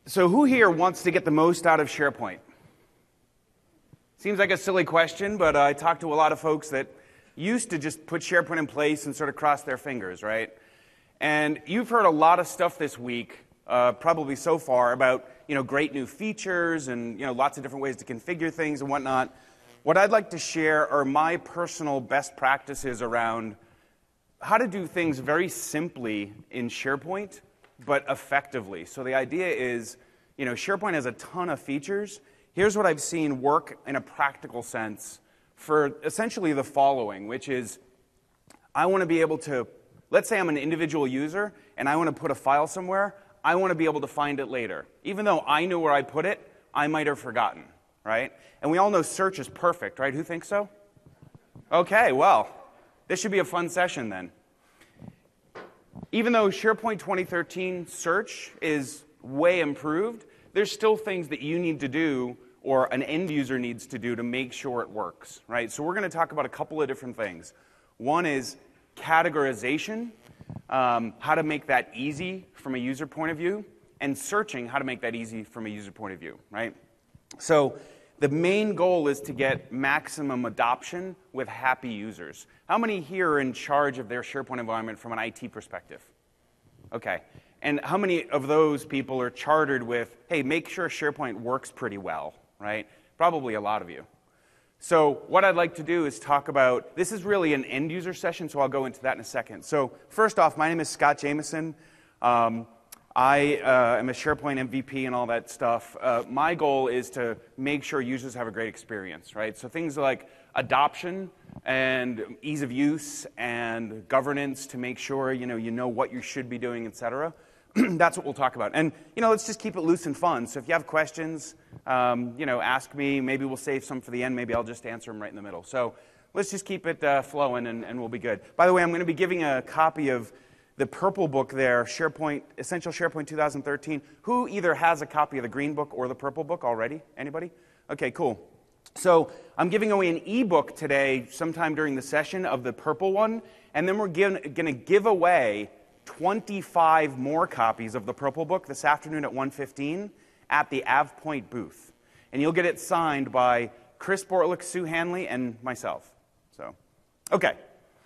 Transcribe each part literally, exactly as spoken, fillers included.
So who here wants to get the most out of SharePoint? Seems like a silly question, but uh, I talked to a lot of folks that used to just put SharePoint in place and sort of cross their fingers, right? And you've heard a lot of stuff this week, uh, probably so far, about you know great new features and you know lots of different ways to configure things and whatnot. What I'd like to share are my personal best practices around how to do things very simply in SharePoint, but effectively. So the idea is, you know, SharePoint has a ton of features. Here's what I've seen work in a practical sense for essentially the following, which is I want to be able to, let's say I'm an individual user and I want to put a file somewhere, I want to be able to find it later. Even though I knew where I put it, I might have forgotten, right? And we all know search is perfect, right? Who thinks so? Okay, well, this should be a fun session then. Even though SharePoint twenty thirteen search is way improved, there's still things that you need to do or an end user needs to do to make sure it works, right? So we're going to talk about a couple of different things. One is categorization, um, how to make that easy from a user point of view, and searching, how to make that easy from a user point of view, right? So the main goal is to get maximum adoption with happy users. How many here are in charge of their SharePoint environment from an I T perspective? Okay. And how many of those people are chartered with, hey, make sure SharePoint works pretty well, right? Probably a lot of you. So what I'd like to do is talk about, this is really an end user session, so I'll go into that in a second. So first off, my name is Scott Jameson. Um, I uh, am a SharePoint M V P and all that stuff. Uh, my goal is to make sure users have a great experience, right? So things like adoption and ease of use and governance to make sure you know you know what you should be doing, et cetera. That's what we'll talk about. And you know, let's just keep it loose and fun. So if you have questions, um, you know, ask me. Maybe we'll save some for the end. Maybe I'll just answer them right in the middle. So let's just keep it uh, flowing, and, and we'll be good. By the way, I'm going to be giving a copy of the purple book there, SharePoint, Essential SharePoint two thousand thirteen. Who either has a copy of the green book or the purple book already? Anybody? Okay, cool. So I'm giving away an ebook today sometime during the session of the purple one, and then we're going to give away twenty-five more copies of the purple book this afternoon at one fifteen at the AvePoint booth. And you'll get it signed by Chris Bortlick, Sue Hanley, and myself. So, okay.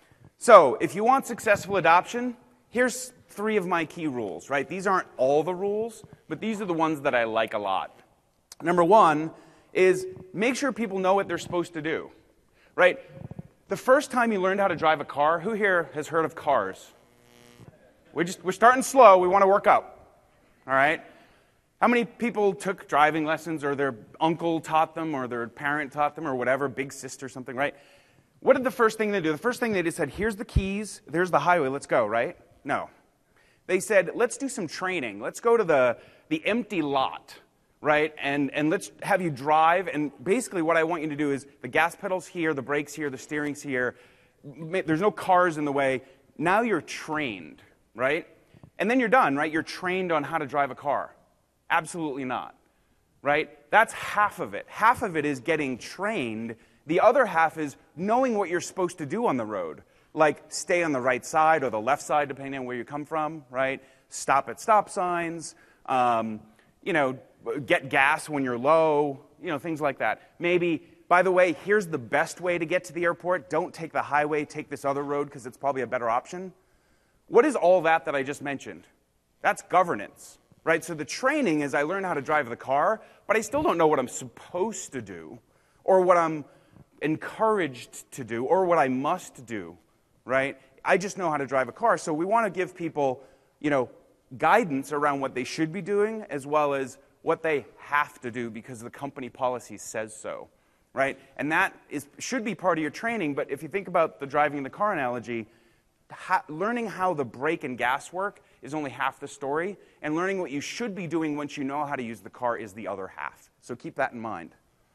So if you want successful adoption, here's three of my key rules, right? These aren't all the rules, but these are the ones that I like a lot. Number one is make sure people know what they're supposed to do, right? The first time you learned how to drive a car, who here has heard of cars? We're, just, we're starting slow. We want to work up, all right? How many people took driving lessons or their uncle taught them or their parent taught them or whatever, big sister, something, right? What did the first thing they do? The first thing they did said, here's the keys, there's the highway, let's go, right? No. They said, let's do some training. Let's go to the, the empty lot, right? And, and let's have you drive. And basically what I want you to do is the gas pedal's here, the brakes here, the steering's here. There's no cars in the way. Now you're trained, right? And then you're done, right? You're trained on how to drive a car. Absolutely not, right? That's half of it. Half of it is getting trained. The other half is knowing what you're supposed to do on the road, like stay on the right side or the left side, depending on where you come from, right? Stop at stop signs, um, you know, get gas when you're low, you know, things like that. Maybe, by the way, here's the best way to get to the airport. Don't take the highway, take this other road because it's probably a better option. What is all that that I just mentioned? That's governance, right? So the training is I learn how to drive the car, but I still don't know what I'm supposed to do or what I'm encouraged to do or what I must do, right? I just know how to drive a car. So we want to give people, you know, guidance around what they should be doing as well as what they have to do because the company policy says so, right? And that is should be part of your training, but if you think about the driving the car analogy, ha learning how the brake and gas work is only half the story, and learning what you should be doing once you know how to use the car is the other half. So keep that in mind.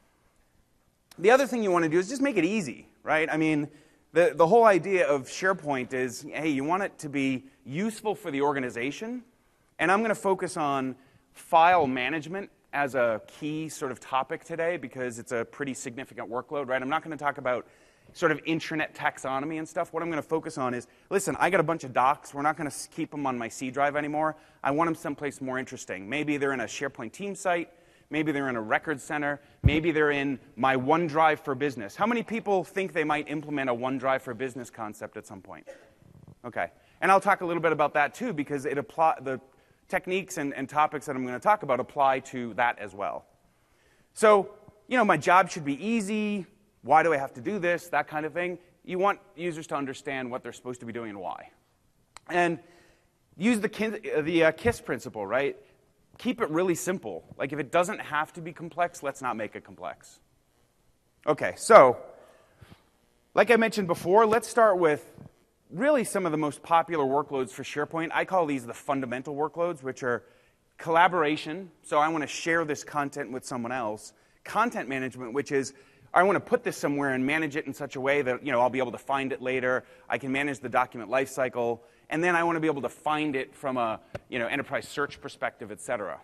The other thing you want to do is just make it easy, right? I mean, the, the whole idea of SharePoint is, hey, you want it to be useful for the organization, and I'm going to focus on file management as a key sort of topic today because it's a pretty significant workload, right? I'm not going to talk about sort of intranet taxonomy and stuff. What I'm going to focus on is, listen, I got a bunch of docs. We're not going to keep them on my C drive anymore. I want them someplace more interesting. Maybe they're in a SharePoint team site. Maybe they're in a record center. Maybe they're in my OneDrive for Business. How many people think they might implement a OneDrive for Business concept at some point? Okay. And I'll talk a little bit about that too, because it apply, the techniques and, and topics that I'm going to talk about apply to that as well. So, you know, my job should be easy. Why do I have to do this? That kind of thing. You want users to understand what they're supposed to be doing and why. And use the, the uh, KISS principle, right? Keep it really simple. Like, if it doesn't have to be complex, let's not make it complex. Okay, so, like I mentioned before, let's start with really some of the most popular workloads for SharePoint. I call these the fundamental workloads, which are collaboration. So I want to share this content with someone else. Content management, which is I want to put this somewhere and manage it in such a way that, you know, I'll be able to find it later. I can manage the document lifecycle. And then I want to be able to find it from a, you know, enterprise search perspective, et cetera.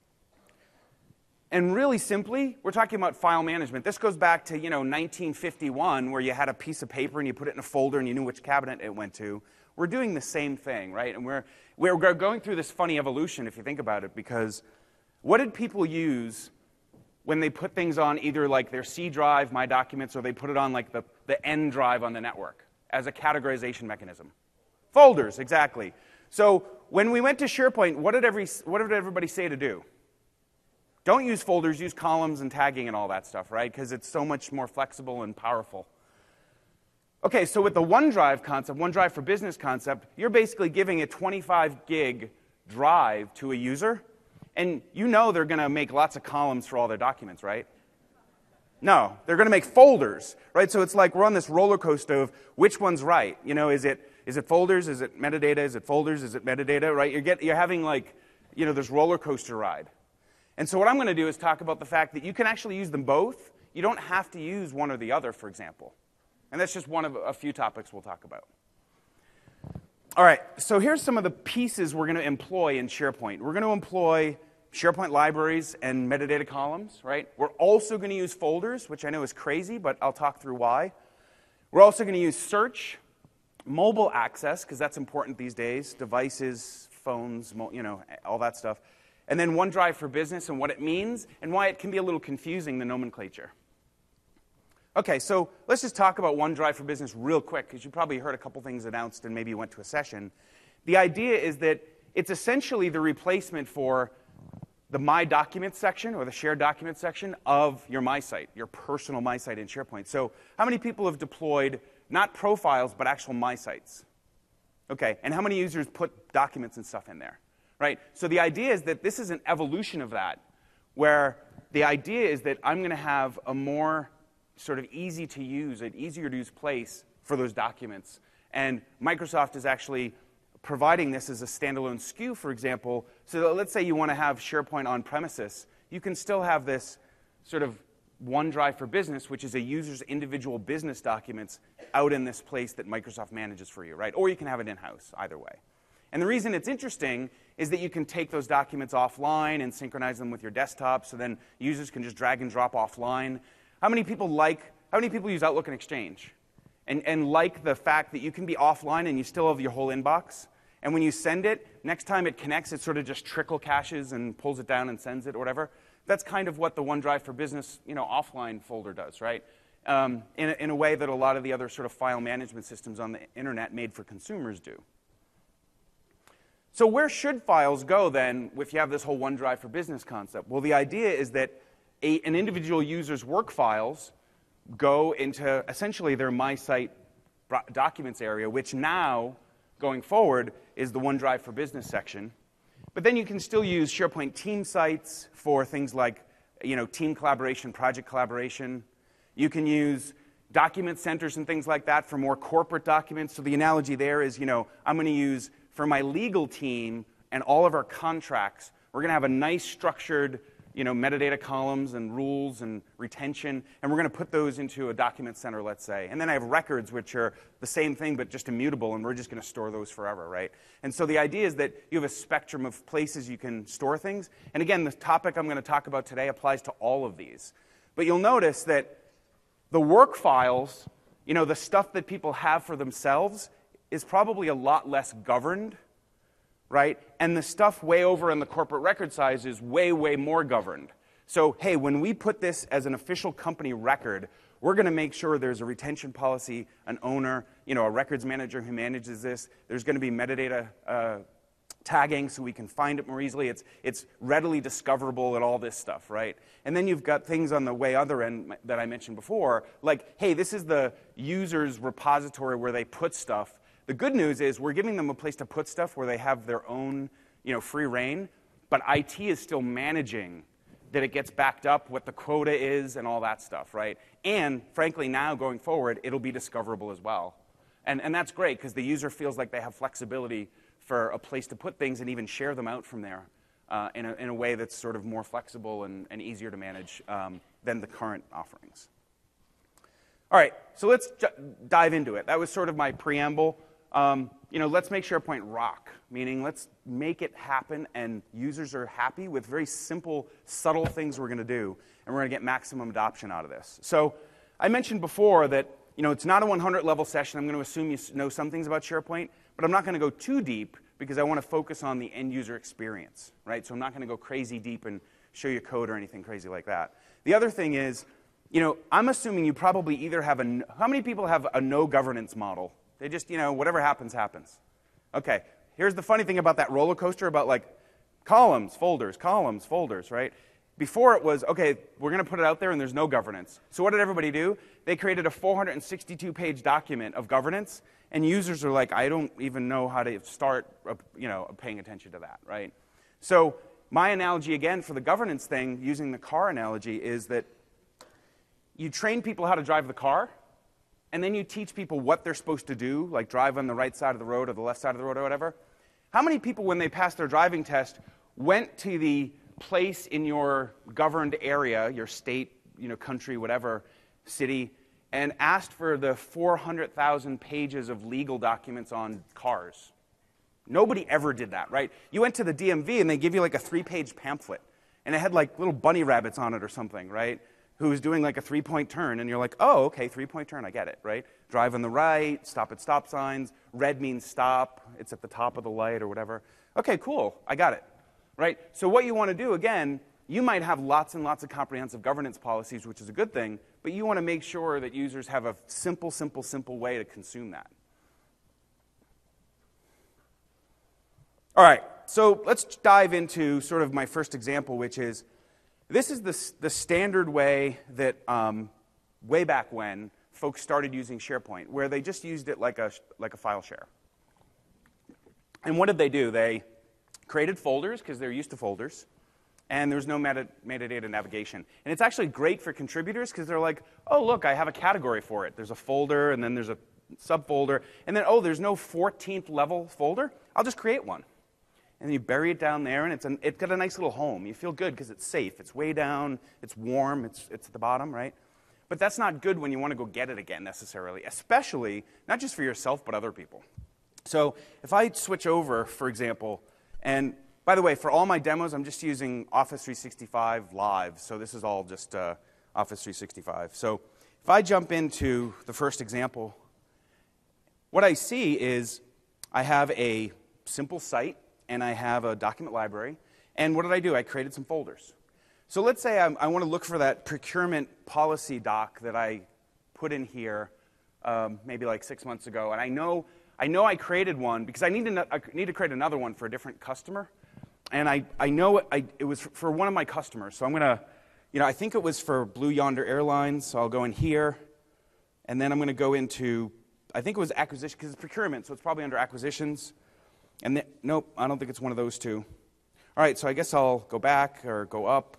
And really simply, we're talking about file management. This goes back to, you know, nineteen fifty-one, where you had a piece of paper and you put it in a folder and you knew which cabinet it went to. We're doing the same thing, right? And we're, we're going through this funny evolution, if you think about it, because what did people use when they put things on either like their C drive, My Documents, or they put it on like the, the N drive on the network as a categorization mechanism? Folders, exactly. So when we went to SharePoint, what did, every, what did everybody say to do? Don't use folders, use columns and tagging and all that stuff, right? Because it's so much more flexible and powerful. Okay, so with the OneDrive concept, OneDrive for Business concept, you're basically giving a twenty-five gig drive to a user, and you know they're going to make lots of columns for all their documents, right? No, they're going to make folders, right? So it's like we're on this roller coaster of which one's right. You know, is it is it folders? Is it metadata? Is it folders? Is it metadata? Right? You're get you're having like, you know, this roller coaster ride. And so what I'm going to do is talk about the fact that you can actually use them both. You don't have to use one or the other, for example. And that's just one of a few topics we'll talk about. All right, so here's some of the pieces we're going to employ in SharePoint. We're going to employ SharePoint libraries and metadata columns, right? We're also going to use folders, which I know is crazy, but I'll talk through why. We're also going to use search, mobile access, because that's important these days, devices, phones, you know, all that stuff. And then OneDrive for Business and what it means and why it can be a little confusing, the nomenclature. Okay, so let's just talk about OneDrive for Business real quick, because you probably heard a couple things announced and maybe you went to a session. The idea is that it's essentially the replacement for the My Documents section or the Shared Documents section of your My Site, your personal My Site in SharePoint. So how many people have deployed not profiles, but actual My Sites? Okay, and how many users put documents and stuff in there? Right? So the idea is that this is an evolution of that, where the idea is that I'm going to have a more sort of easy to use, an easier to use place for those documents. And Microsoft is actually providing this as a standalone S K U, for example. So that let's say you want to have SharePoint on premises, you can still have this sort of OneDrive for Business, which is a user's individual business documents out in this place that Microsoft manages for you, right? Or you can have it in-house, either way. And the reason it's interesting is that you can take those documents offline and synchronize them with your desktop, so then users can just drag and drop offline. How many people like, how many people use Outlook and Exchange? And, and like the fact that you can be offline and you still have your whole inbox? And when you send it, next time it connects, it sort of just trickle caches and pulls it down and sends it or whatever. That's kind of what the OneDrive for Business, you know, offline folder does, right? Um, in, a, in a way that a lot of the other sort of file management systems on the internet made for consumers do. So where should files go then if you have this whole OneDrive for Business concept? Well, the idea is that a, an individual user's work files go into essentially their My Site documents area, which now, going forward, is the OneDrive for Business section. But then you can still use SharePoint team sites for things like, you know, team collaboration, project collaboration. You can use document centers and things like that for more corporate documents. So the analogy there is, you know, I'm going to use, for my legal team and all of our contracts, we're going to have a nice structured, you know, metadata columns and rules and retention, and we're going to put those into a document center, let's say. And then I have records, which are the same thing but just immutable, and we're just going to store those forever, right? And so the idea is that you have a spectrum of places you can store things. And again, the topic I'm going to talk about today applies to all of these. But you'll notice that the work files, you know, the stuff that people have for themselves is probably a lot less governed, right? And the stuff way over in the corporate record size is way, way more governed. So, hey, when we put this as an official company record, we're going to make sure there's a retention policy, an owner, you know, a records manager who manages this. There's going to be metadata uh, tagging so we can find it more easily. It's, it's readily discoverable and all this stuff, right? And then you've got things on the way other end that I mentioned before, like, hey, this is the user's repository where they put stuff. The good news is we're giving them a place to put stuff where they have their own, you know, free reign, but I T is still managing that it gets backed up, what the quota is, and all that stuff, right? And frankly, now going forward, it'll be discoverable as well. And, and that's great, because the user feels like they have flexibility for a place to put things and even share them out from there uh, in, a, in a way that's sort of more flexible and, and easier to manage um, than the current offerings. All right, so let's dive into it. That was sort of my preamble. Um, you know, let's make SharePoint rock, meaning let's make it happen and users are happy with very simple, subtle things we're going to do, and we're going to get maximum adoption out of this. So I mentioned before that, you know, it's not a one hundred level session. I'm going to assume you know some things about SharePoint, but I'm not going to go too deep because I want to focus on the end user experience, right? So I'm not going to go crazy deep and show you code or anything crazy like that. The other thing is, you know, I'm assuming you probably either have a, how many people have a no governance model? They just, you know, whatever happens, happens. Okay, here's the funny thing about that roller coaster about like columns, folders, columns, folders, right? Before it was, okay, we're going to put it out there and there's no governance. So what did everybody do? They created a four hundred sixty-two page document of governance, and users are like, I don't even know how to start, you know, paying attention to that, right? So my analogy, again, for the governance thing, using the car analogy, is that you train people how to drive the car, and then you teach people what they're supposed to do, like drive on the right side of the road or the left side of the road or whatever. How many people, when they passed their driving test, went to the place in your governed area, your state, you know, country, whatever, city, and asked for the four hundred thousand pages of legal documents on cars? Nobody ever did that, right? You went to the D M V and they give you like a three-page pamphlet, and it had like little bunny rabbits on it or something, right? Who was doing like a three-point turn, and you're like, oh, okay, three-point turn, I get it, right? Drive on the right, stop at stop signs, red means stop, it's at the top of the light or whatever. Okay, cool, I got it, right? So what you want to do, again, you might have lots and lots of comprehensive governance policies, which is a good thing, but you want to make sure that users have a simple, simple, simple way to consume that. All right, so let's dive into sort of my first example, which is, this is the, the standard way that um, way back when folks started using SharePoint, where they just used it like a, like a file share. And what did they do? They created folders, because they're used to folders, and there's no meta, metadata navigation. And it's actually great for contributors, because they're like, oh, look, I have a category for it. There's a folder, and then there's a subfolder, and then, oh, there's no fourteenth level folder. I'll just create one. And then you bury it down there, and it's, an, it's got a nice little home. You feel good because it's safe. It's way down. It's warm. It's, it's at the bottom, right? But that's not good when you want to go get it again, necessarily, especially not just for yourself, but other people. So if I switch over, for example, and by the way, for all my demos, I'm just using Office three sixty-five Live. So this is all just uh, Office three sixty-five. So if I jump into the first example, what I see is I have a simple site, and I have a document library. And what did I do? I created some folders. So let's say I'm, I want to look for that procurement policy doc that I put in here um, maybe like six months ago. And I know I know I created one because I need to, I need to create another one for a different customer. And I, I know it, I, it was for one of my customers. So I'm going to, you know, I think it was for Blue Yonder Airlines. So I'll go in here. And then I'm going to go into, I think it was acquisition, because it's procurement. So it's probably under acquisitions. And then, nope, I don't think it's one of those two. All right, so I guess I'll go back or go up.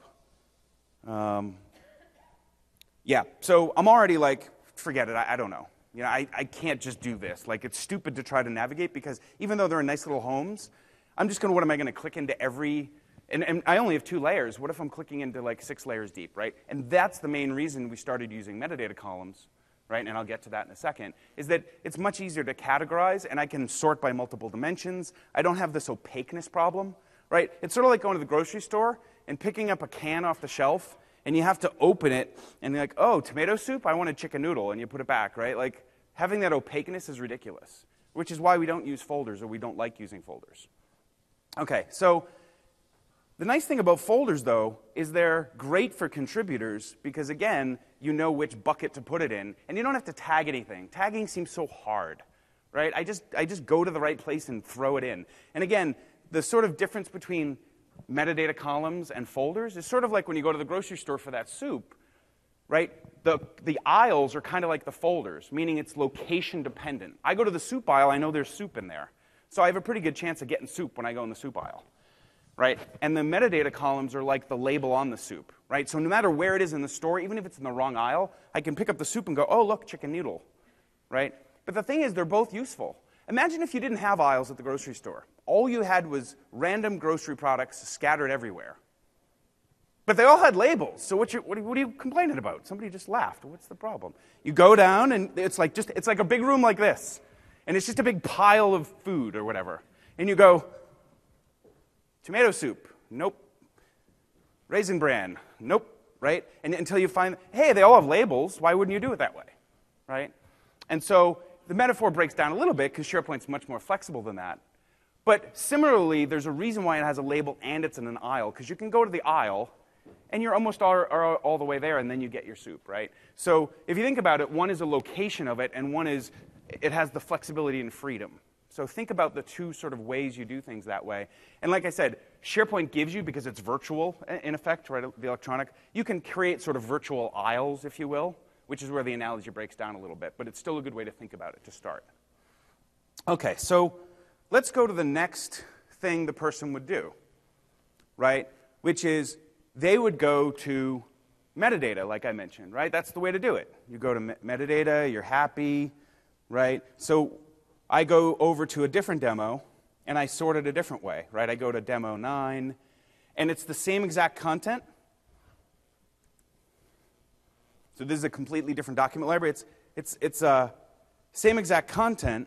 Um, yeah, so I'm already like, forget it, I, I don't know. You know, I, I can't just do this. Like, it's stupid to try to navigate, because even though they're in nice little homes, I'm just going to, what am I going to click into every, and, and I only have two layers. What if I'm clicking into like six layers deep, right? And that's the main reason we started using metadata columns, right, and I'll get to that in a second, is that it's much easier to categorize, and I can sort by multiple dimensions. I don't have this opaqueness problem, right? It's sort of like going to the grocery store and picking up a can off the shelf, and you have to open it, and you're like, oh, tomato soup? I want a chicken noodle, and you put it back, right? Like, having that opaqueness is ridiculous, which is why we don't use folders, or we don't like using folders. Okay, so the nice thing about folders, though, is they're great for contributors because, again, you know which bucket to put it in, and you don't have to tag anything. Tagging seems so hard, right? I just, I just go to the right place and throw it in. And again, the sort of difference between metadata columns and folders is sort of like when you go to the grocery store for that soup, right? The, the aisles are kind of like the folders, meaning it's location dependent. I go to the soup aisle, I know there's soup in there. So I have a pretty good chance of getting soup when I go in the soup aisle. Right? And the metadata columns are like the label on the soup, right? So no matter where it is in the store, even if it's in the wrong aisle, I can pick up the soup and go, oh, look, chicken noodle, right? But the thing is, they're both useful. Imagine if you didn't have aisles at the grocery store. All you had was random grocery products scattered everywhere. But they all had labels, so what, you, what, are, what are you complaining about? Somebody just laughed. What's the problem? You go down, and it's like, just, it's like a big room like this, and it's just a big pile of food or whatever. And you go, tomato soup, nope. Raisin bran, nope, right? And until you find, hey, they all have labels, why wouldn't you do it that way, right? And so the metaphor breaks down a little bit because SharePoint's much more flexible than that. But similarly, there's a reason why it has a label and it's in an aisle, because you can go to the aisle and you're almost all, all, all the way there, and then you get your soup, right? So if you think about it, one is a location of it, and one is it has the flexibility and freedom. So think about the two sort of ways you do things that way. And like I said, SharePoint gives you, because it's virtual in effect, right, the electronic, you can create sort of virtual aisles, if you will, which is where the analogy breaks down a little bit. But it's still a good way to think about it to start. Okay, so let's go to the next thing the person would do, right, which is they would go to metadata, like I mentioned, right? That's the way to do it. You go to me- metadata, you're happy, right? So I go over to a different demo, and I sort it a different way, right? I go to demo nine, and it's the same exact content. So this is a completely different document library. It's it's it's uh, same exact content,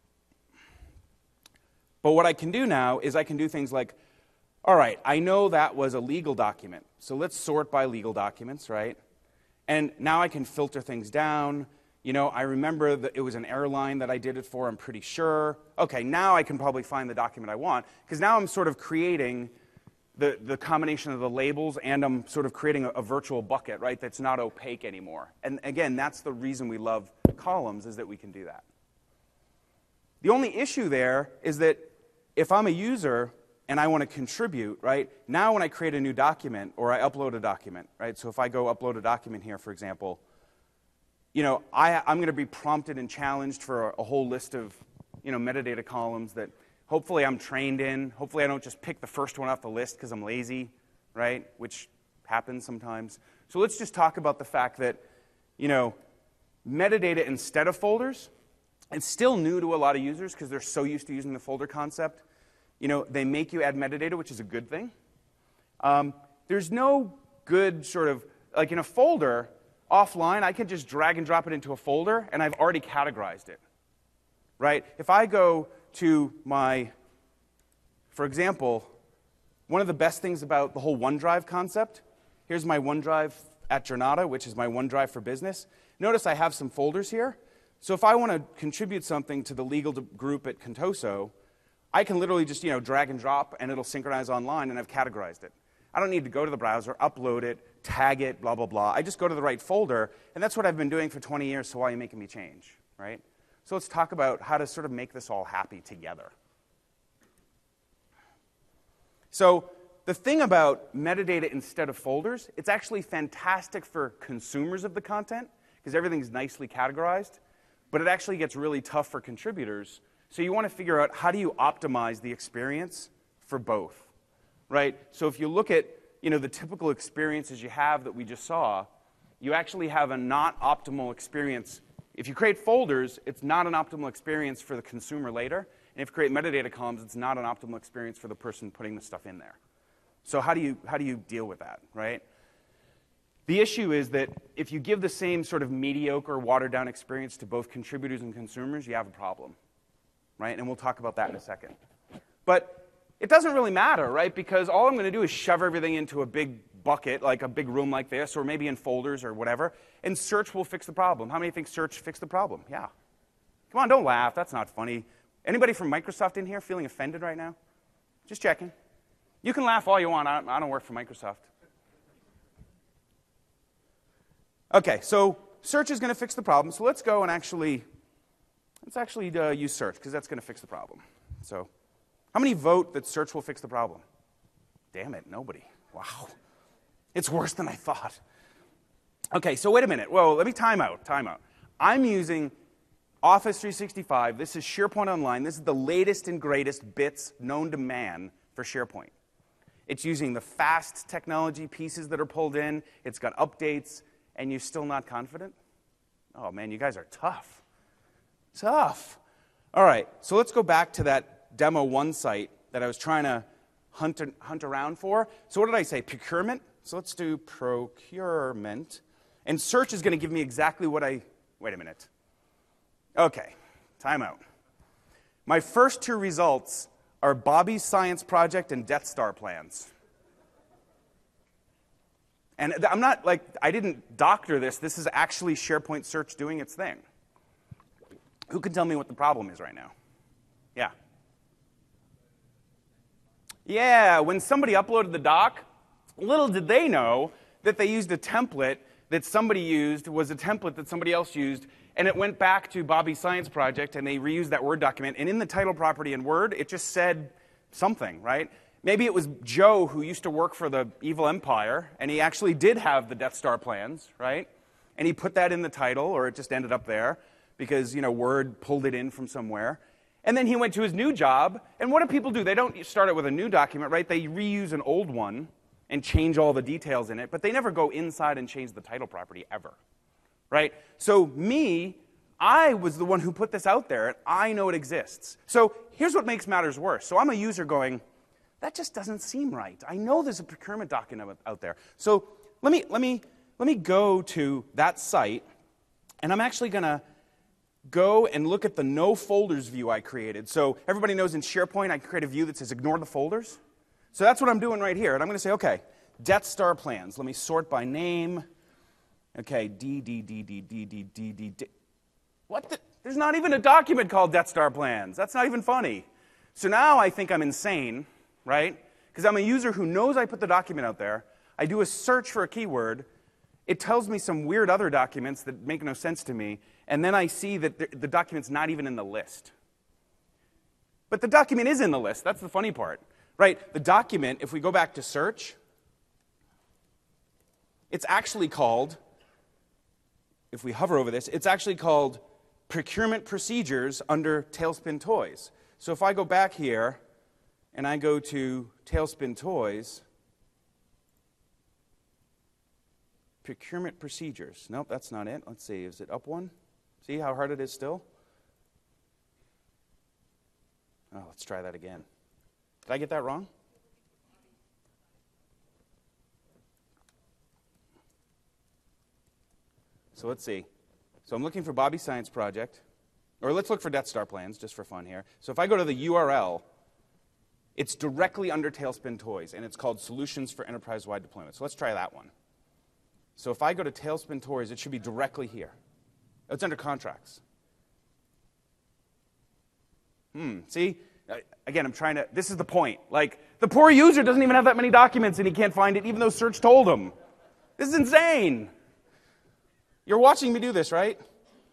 but what I can do now is I can do things like, all right, I know that was a legal document, so let's sort by legal documents, right? And now I can filter things down. You know, I remember that it was an airline that I did it for, I'm pretty sure. Okay, now I can probably find the document I want, because now I'm sort of creating the, the combination of the labels, and I'm sort of creating a, a virtual bucket, right, that's not opaque anymore. And again, that's the reason we love columns, is that we can do that. The only issue there is that if I'm a user and I want to contribute, right, now when I create a new document or I upload a document, right, so if I go upload a document here, for example, you know, I, I'm going to be prompted and challenged for a, a whole list of, you know, metadata columns that hopefully I'm trained in. Hopefully I don't just pick the first one off the list because I'm lazy, right, which happens sometimes. So let's just talk about the fact that, you know, metadata instead of folders, it's still new to a lot of users because they're so used to using the folder concept. You know, they make you add metadata, which is a good thing. Um, there's no good sort of, like in a folder, offline, I can just drag and drop it into a folder, and I've already categorized it, right? If I go to my, for example, one of the best things about the whole OneDrive concept, here's my OneDrive at Jornada, which is my OneDrive for business. Notice I have some folders here. So if I want to contribute something to the legal group at Contoso, I can literally just, you know, drag and drop, and it'll synchronize online, and I've categorized it. I don't need to go to the browser, upload it, tag it, blah, blah, blah. I just go to the right folder, and that's what I've been doing for twenty years, so why are you making me change, right? So let's talk about how to sort of make this all happy together. So the thing about metadata instead of folders, it's actually fantastic for consumers of the content, because everything's nicely categorized, but it actually gets really tough for contributors. So you want to figure out, how do you optimize the experience for both, right? So if you look at, you know, the typical experiences you have that we just saw, you actually have a not optimal experience. If you create folders, it's not an optimal experience for the consumer later. And if you create metadata columns, it's not an optimal experience for the person putting the stuff in there. So how do you, how do you deal with that, right? The issue is that if you give the same sort of mediocre, watered-down experience to both contributors and consumers, you have a problem, right? And we'll talk about that in a second. But it doesn't really matter, right? Because all I'm going to do is shove everything into a big bucket, like a big room like this, or maybe in folders or whatever, and search will fix the problem. How many think search fixed the problem? Yeah. Come on, don't laugh. That's not funny. Anybody from Microsoft in here feeling offended right now? Just checking. You can laugh all you want. I, I don't work for Microsoft. Okay, so search is going to fix the problem. So let's go and actually, let's actually uh, use search, because that's going to fix the problem. So how many vote that search will fix the problem? Damn it, nobody. Wow. It's worse than I thought. Okay, so wait a minute. Whoa, let me time out, time out. I'm using Office three sixty-five. This is SharePoint Online. This is the latest and greatest bits known to man for SharePoint. It's using the fast technology pieces that are pulled in. It's got updates, and you're still not confident? Oh, man, you guys are tough. Tough. All right, so let's go back to that demo one site that I was trying to hunt, hunt around for. So what did I say? Procurement? So let's do procurement. And search is going to give me exactly what I... Wait a minute. Okay, time out. My first two results are Bobby's Science Project and Death Star plans. And I'm not, like, I didn't doctor this. This is actually SharePoint Search doing its thing. Who can tell me what the problem is right now? Yeah. Yeah, when somebody uploaded the doc, little did they know that they used a template that somebody used, was a template that somebody else used, and it went back to Bobby's Science Project, and they reused that Word document, and in the title property in Word, it just said something, right? Maybe it was Joe who used to work for the evil empire, and he actually did have the Death Star plans, right? And he put that in the title, or it just ended up there, because, you know, Word pulled it in from somewhere. And then he went to his new job, and what do people do? They don't start it with a new document, right? They reuse an old one and change all the details in it, but they never go inside and change the title property ever, right? So me, I was the one who put this out there, and I know it exists. So here's what makes matters worse. So I'm a user going, that just doesn't seem right. I know there's a procurement document out there. So let me, let me, let me go to that site, and I'm actually going to go and look at the no folders view I created. So everybody knows in SharePoint I create a view that says ignore the folders. So that's what I'm doing right here. And I'm going to say, okay, Death Star plans. Let me sort by name. Okay, D, D, D, D, D, D, D, D, D. What the? There's not even a document called Death Star plans. That's not even funny. So now I think I'm insane, right? Because I'm a user who knows I put the document out there. I do a search for a keyword. It tells me some weird other documents that make no sense to me. And then I see that the, the document's not even in the list. But the document is in the list. That's the funny part. Right, the document, if we go back to search, it's actually called, if we hover over this, it's actually called Procurement Procedures under Tailspin Toys. So if I go back here and I go to Tailspin Toys, Procurement Procedures. Nope, that's not it. Let's see, is it up one? See how hard it is still? Oh, let's try that again. Did I get that wrong? So let's see. So I'm looking for Bobby's Science Project. Or let's look for Death Star plans, just for fun here. So if I go to the U R L, it's directly under Tailspin Toys, and it's called Solutions for Enterprise-Wide Deployment. So let's try that one. So if I go to Tailspin Toys, it should be directly here. Oh, it's under Contracts. Hmm, see? Again, I'm trying to, this is the point. Like, the poor user doesn't even have that many documents and he can't find it even though search told him. This is insane. You're watching me do this, right?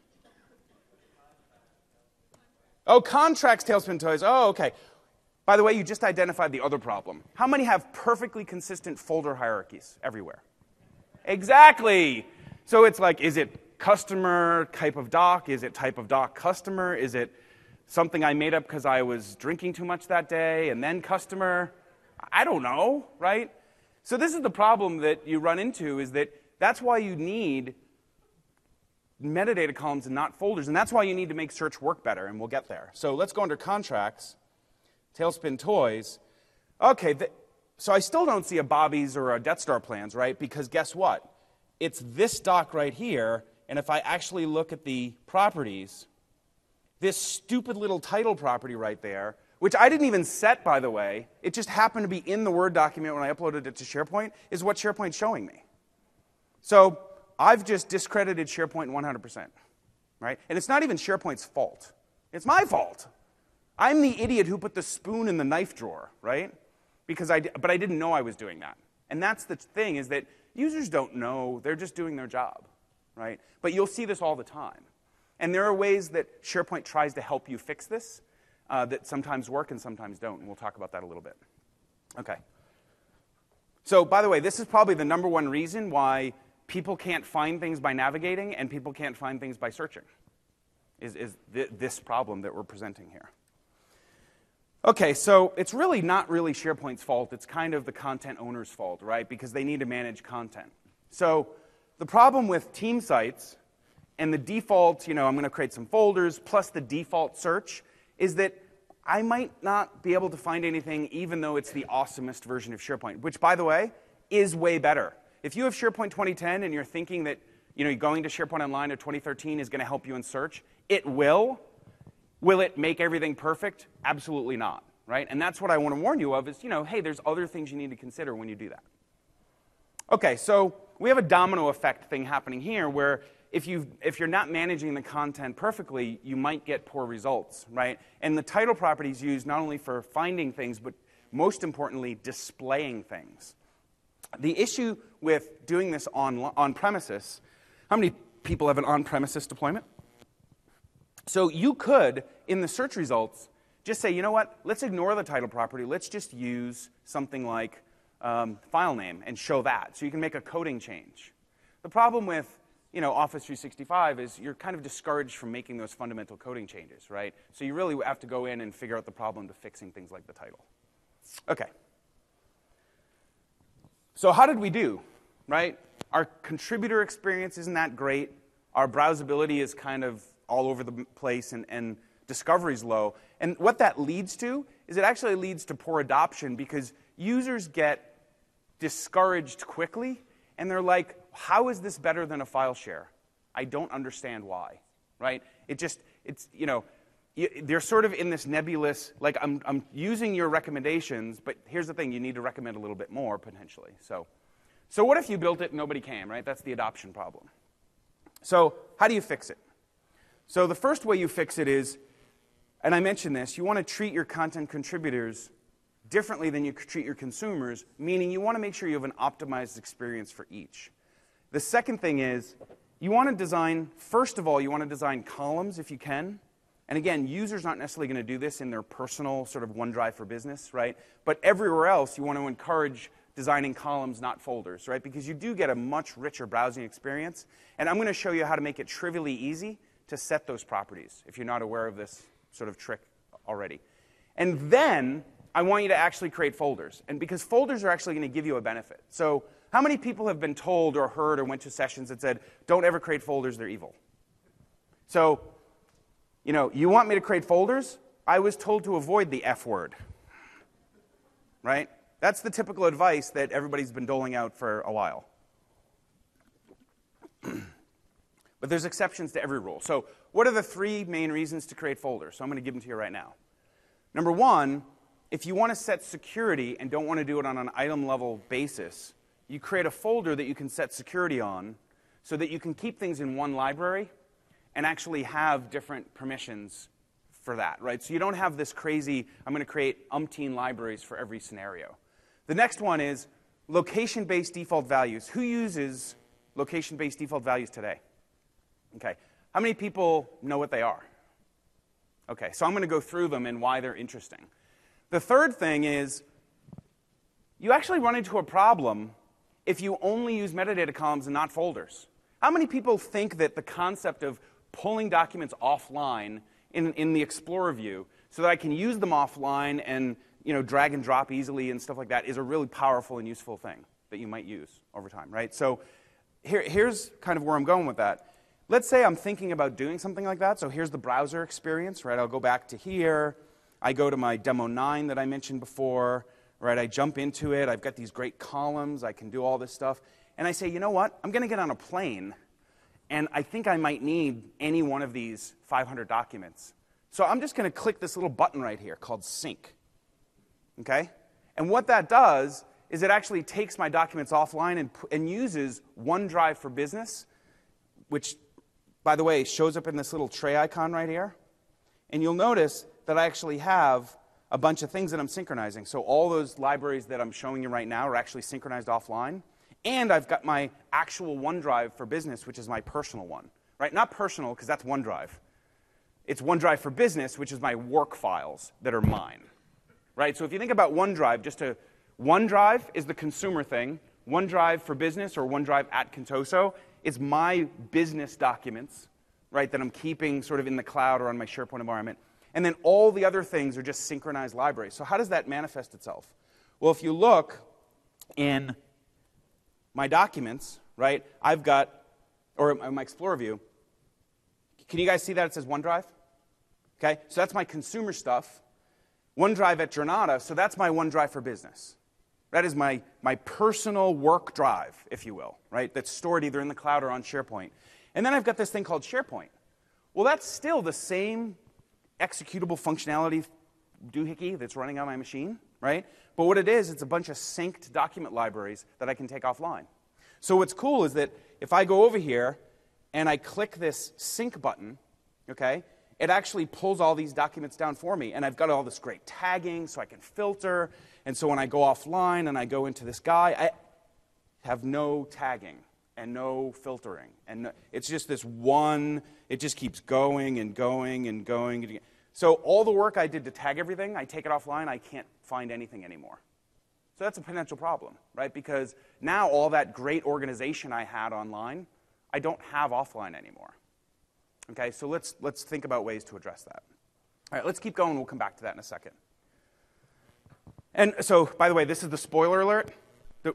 Oh, Contracts, Tailspin Toys. Oh, okay. By the way, you just identified the other problem. How many have perfectly consistent folder hierarchies everywhere? Exactly. So it's like, is it customer type of doc? Is it type of doc customer? Is it something I made up because I was drinking too much that day, and then customer? I don't know, right? So this is the problem that you run into, is that that's why you need metadata columns and not folders, and that's why you need to make search work better, and we'll get there. So let's go under Contracts, Tailspin Toys. Okay, th so I still don't see a Bobby's or a Death Star plans, right? Because guess what? It's this doc right here, and if I actually look at the properties, this stupid little title property right there which I didn't even set, by the way. It just happened to be in the Word document when I uploaded it to SharePoint, is what SharePoint's showing me. So I've just discredited SharePoint one hundred percent, right? And it's not even SharePoint's fault. It's my fault. I'm the idiot who put the spoon in the knife drawer, right? Because I, but I didn't know I was doing that. And that's the thing, is that users don't know. They're just doing their job, right? But you'll see this all the time. And there are ways that SharePoint tries to help you fix this uh, that sometimes work and sometimes don't. And we'll talk about that a little bit. OK. So by the way, this is probably the number one reason why people can't find things by navigating and people can't find things by searching, is, is th this problem that we're presenting here. OK, so it's really not really SharePoint's fault. It's kind of the content owner's fault, right? Because they need to manage content. So the problem with team sites and the default, you know, I'm going to create some folders, plus the default search, is that I might not be able to find anything even though it's the awesomest version of SharePoint, which, by the way, is way better. If you have SharePoint twenty ten and you're thinking that, you know, going to SharePoint Online or twenty thirteen is going to help you in search, it will. Will it make everything perfect? Absolutely not, right? And that's what I want to warn you of is, you know, hey, there's other things you need to consider when you do that. OK, so we have a domino effect thing happening here where if, you if you're not managing the content perfectly, you might get poor results, right? And the title property is used not only for finding things, but most importantly, displaying things. The issue with doing this on, on premises, how many people have an on-premises deployment? So you could, in the search results, just say, you know what, let's ignore the title property. Let's just use something like um, file name and show that. So you can make a coding change. The problem with you know, Office three sixty-five is you're kind of discouraged from making those fundamental coding changes, right? So you really have to go in and figure out the problem to fixing things like the title. OK. So how did we do, right? Our contributor experience isn't that great. Our browsability is kind of all over the place, and, and discovery is low. And what that leads to is it actually leads to poor adoption because users get discouraged quickly, and they're like, how is this better than a file share? I don't understand why, right? It just, it's, you know, they're sort of in this nebulous, like, I'm, I'm using your recommendations, but here's the thing, you need to recommend a little bit more, potentially. So, so what if you built it and nobody came, right? That's the adoption problem. So how do you fix it? So the first way you fix it is, and I mentioned this, you want to treat your content contributors differently than you treat your consumers, meaning you want to make sure you have an optimized experience for each. The second thing is, you want to design, first of all, you want to design columns if you can. And again, users aren't necessarily going to do this in their personal sort of OneDrive for Business, right? But everywhere else, you want to encourage designing columns, not folders, right? Because you do get a much richer browsing experience. And I'm going to show you how to make it trivially easy to set those properties, if you're not aware of this sort of trick already. And then I want you to actually create folders. And because folders are actually going to give you a benefit. So how many people have been told or heard or went to sessions that said, don't ever create folders, they're evil? So, you know, you want me to create folders? I was told to avoid the F word, right? That's the typical advice that everybody's been doling out for a while. But there's exceptions to every rule. So what are the three main reasons to create folders? So I'm going to give them to you right now. Number one, if you want to set security and don't want to do it on an item level basis, you create a folder that you can set security on so that you can keep things in one library and actually have different permissions for that, right? So you don't have this crazy, I'm going to create umpteen libraries for every scenario. The next one is location-based default values. Who uses location-based default values today? OK. How many people know what they are? OK, so I'm going to go through them and why they're interesting. The third thing is you actually run into a problem if you only use metadata columns and not folders. How many people think that the concept of pulling documents offline in, in the Explorer view so that I can use them offline and you know, drag and drop easily and stuff like that is a really powerful and useful thing that you might use over time, right? So here, here's kind of where I'm going with that. Let's say I'm thinking about doing something like that. So here's the browser experience, right? I'll go back to here. I go to my demo nine that I mentioned before, right? I jump into it. I've got these great columns. I can do all this stuff. And I say, you know what? I'm going to get on a plane, and I think I might need any one of these five hundred documents. So I'm just going to click this little button right here called Sync. Okay? And what that does is it actually takes my documents offline and, and uses OneDrive for Business, which, by the way, shows up in this little tray icon right here. And you'll notice that I actually have a bunch of things that I'm synchronizing. So all those libraries that I'm showing you right now are actually synchronized offline. And I've got my actual OneDrive for Business, which is my personal one. Right? Not personal, because that's OneDrive. It's OneDrive for Business, which is my work files that are mine. Right? So if you think about OneDrive, just to OneDrive is the consumer thing. OneDrive for Business, or OneDrive at Contoso, is my business documents, right, that I'm keeping sort of in the cloud or on my SharePoint environment. And then all the other things are just synchronized libraries. So how does that manifest itself? Well, if you look in my documents, right, I've got, or my Explorer view, can you guys see that it says OneDrive? Okay, so that's my consumer stuff. OneDrive at Jornada, so that's my OneDrive for Business. That is my, my personal work drive, if you will, right, that's stored either in the cloud or on SharePoint. And then I've got this thing called SharePoint. Well, that's still the same executable functionality doohickey that's running on my machine, right? But what it is, it's a bunch of synced document libraries that I can take offline. So what's cool is that if I go over here and I click this sync button, okay, it actually pulls all these documents down for me. And I've got all this great tagging so I can filter. And so when I go offline and I go into this guy, I have no tagging and no filtering. And no, it's just this one, it just keeps going and going and going. So all the work I did to tag everything, I take it offline, I can't find anything anymore. So that's a potential problem, right? Because now all that great organization I had online, I don't have offline anymore. Okay, so let's, let's think about ways to address that. All right, let's keep going. We'll come back to that in a second. And so, by the way, this is the spoiler alert. The,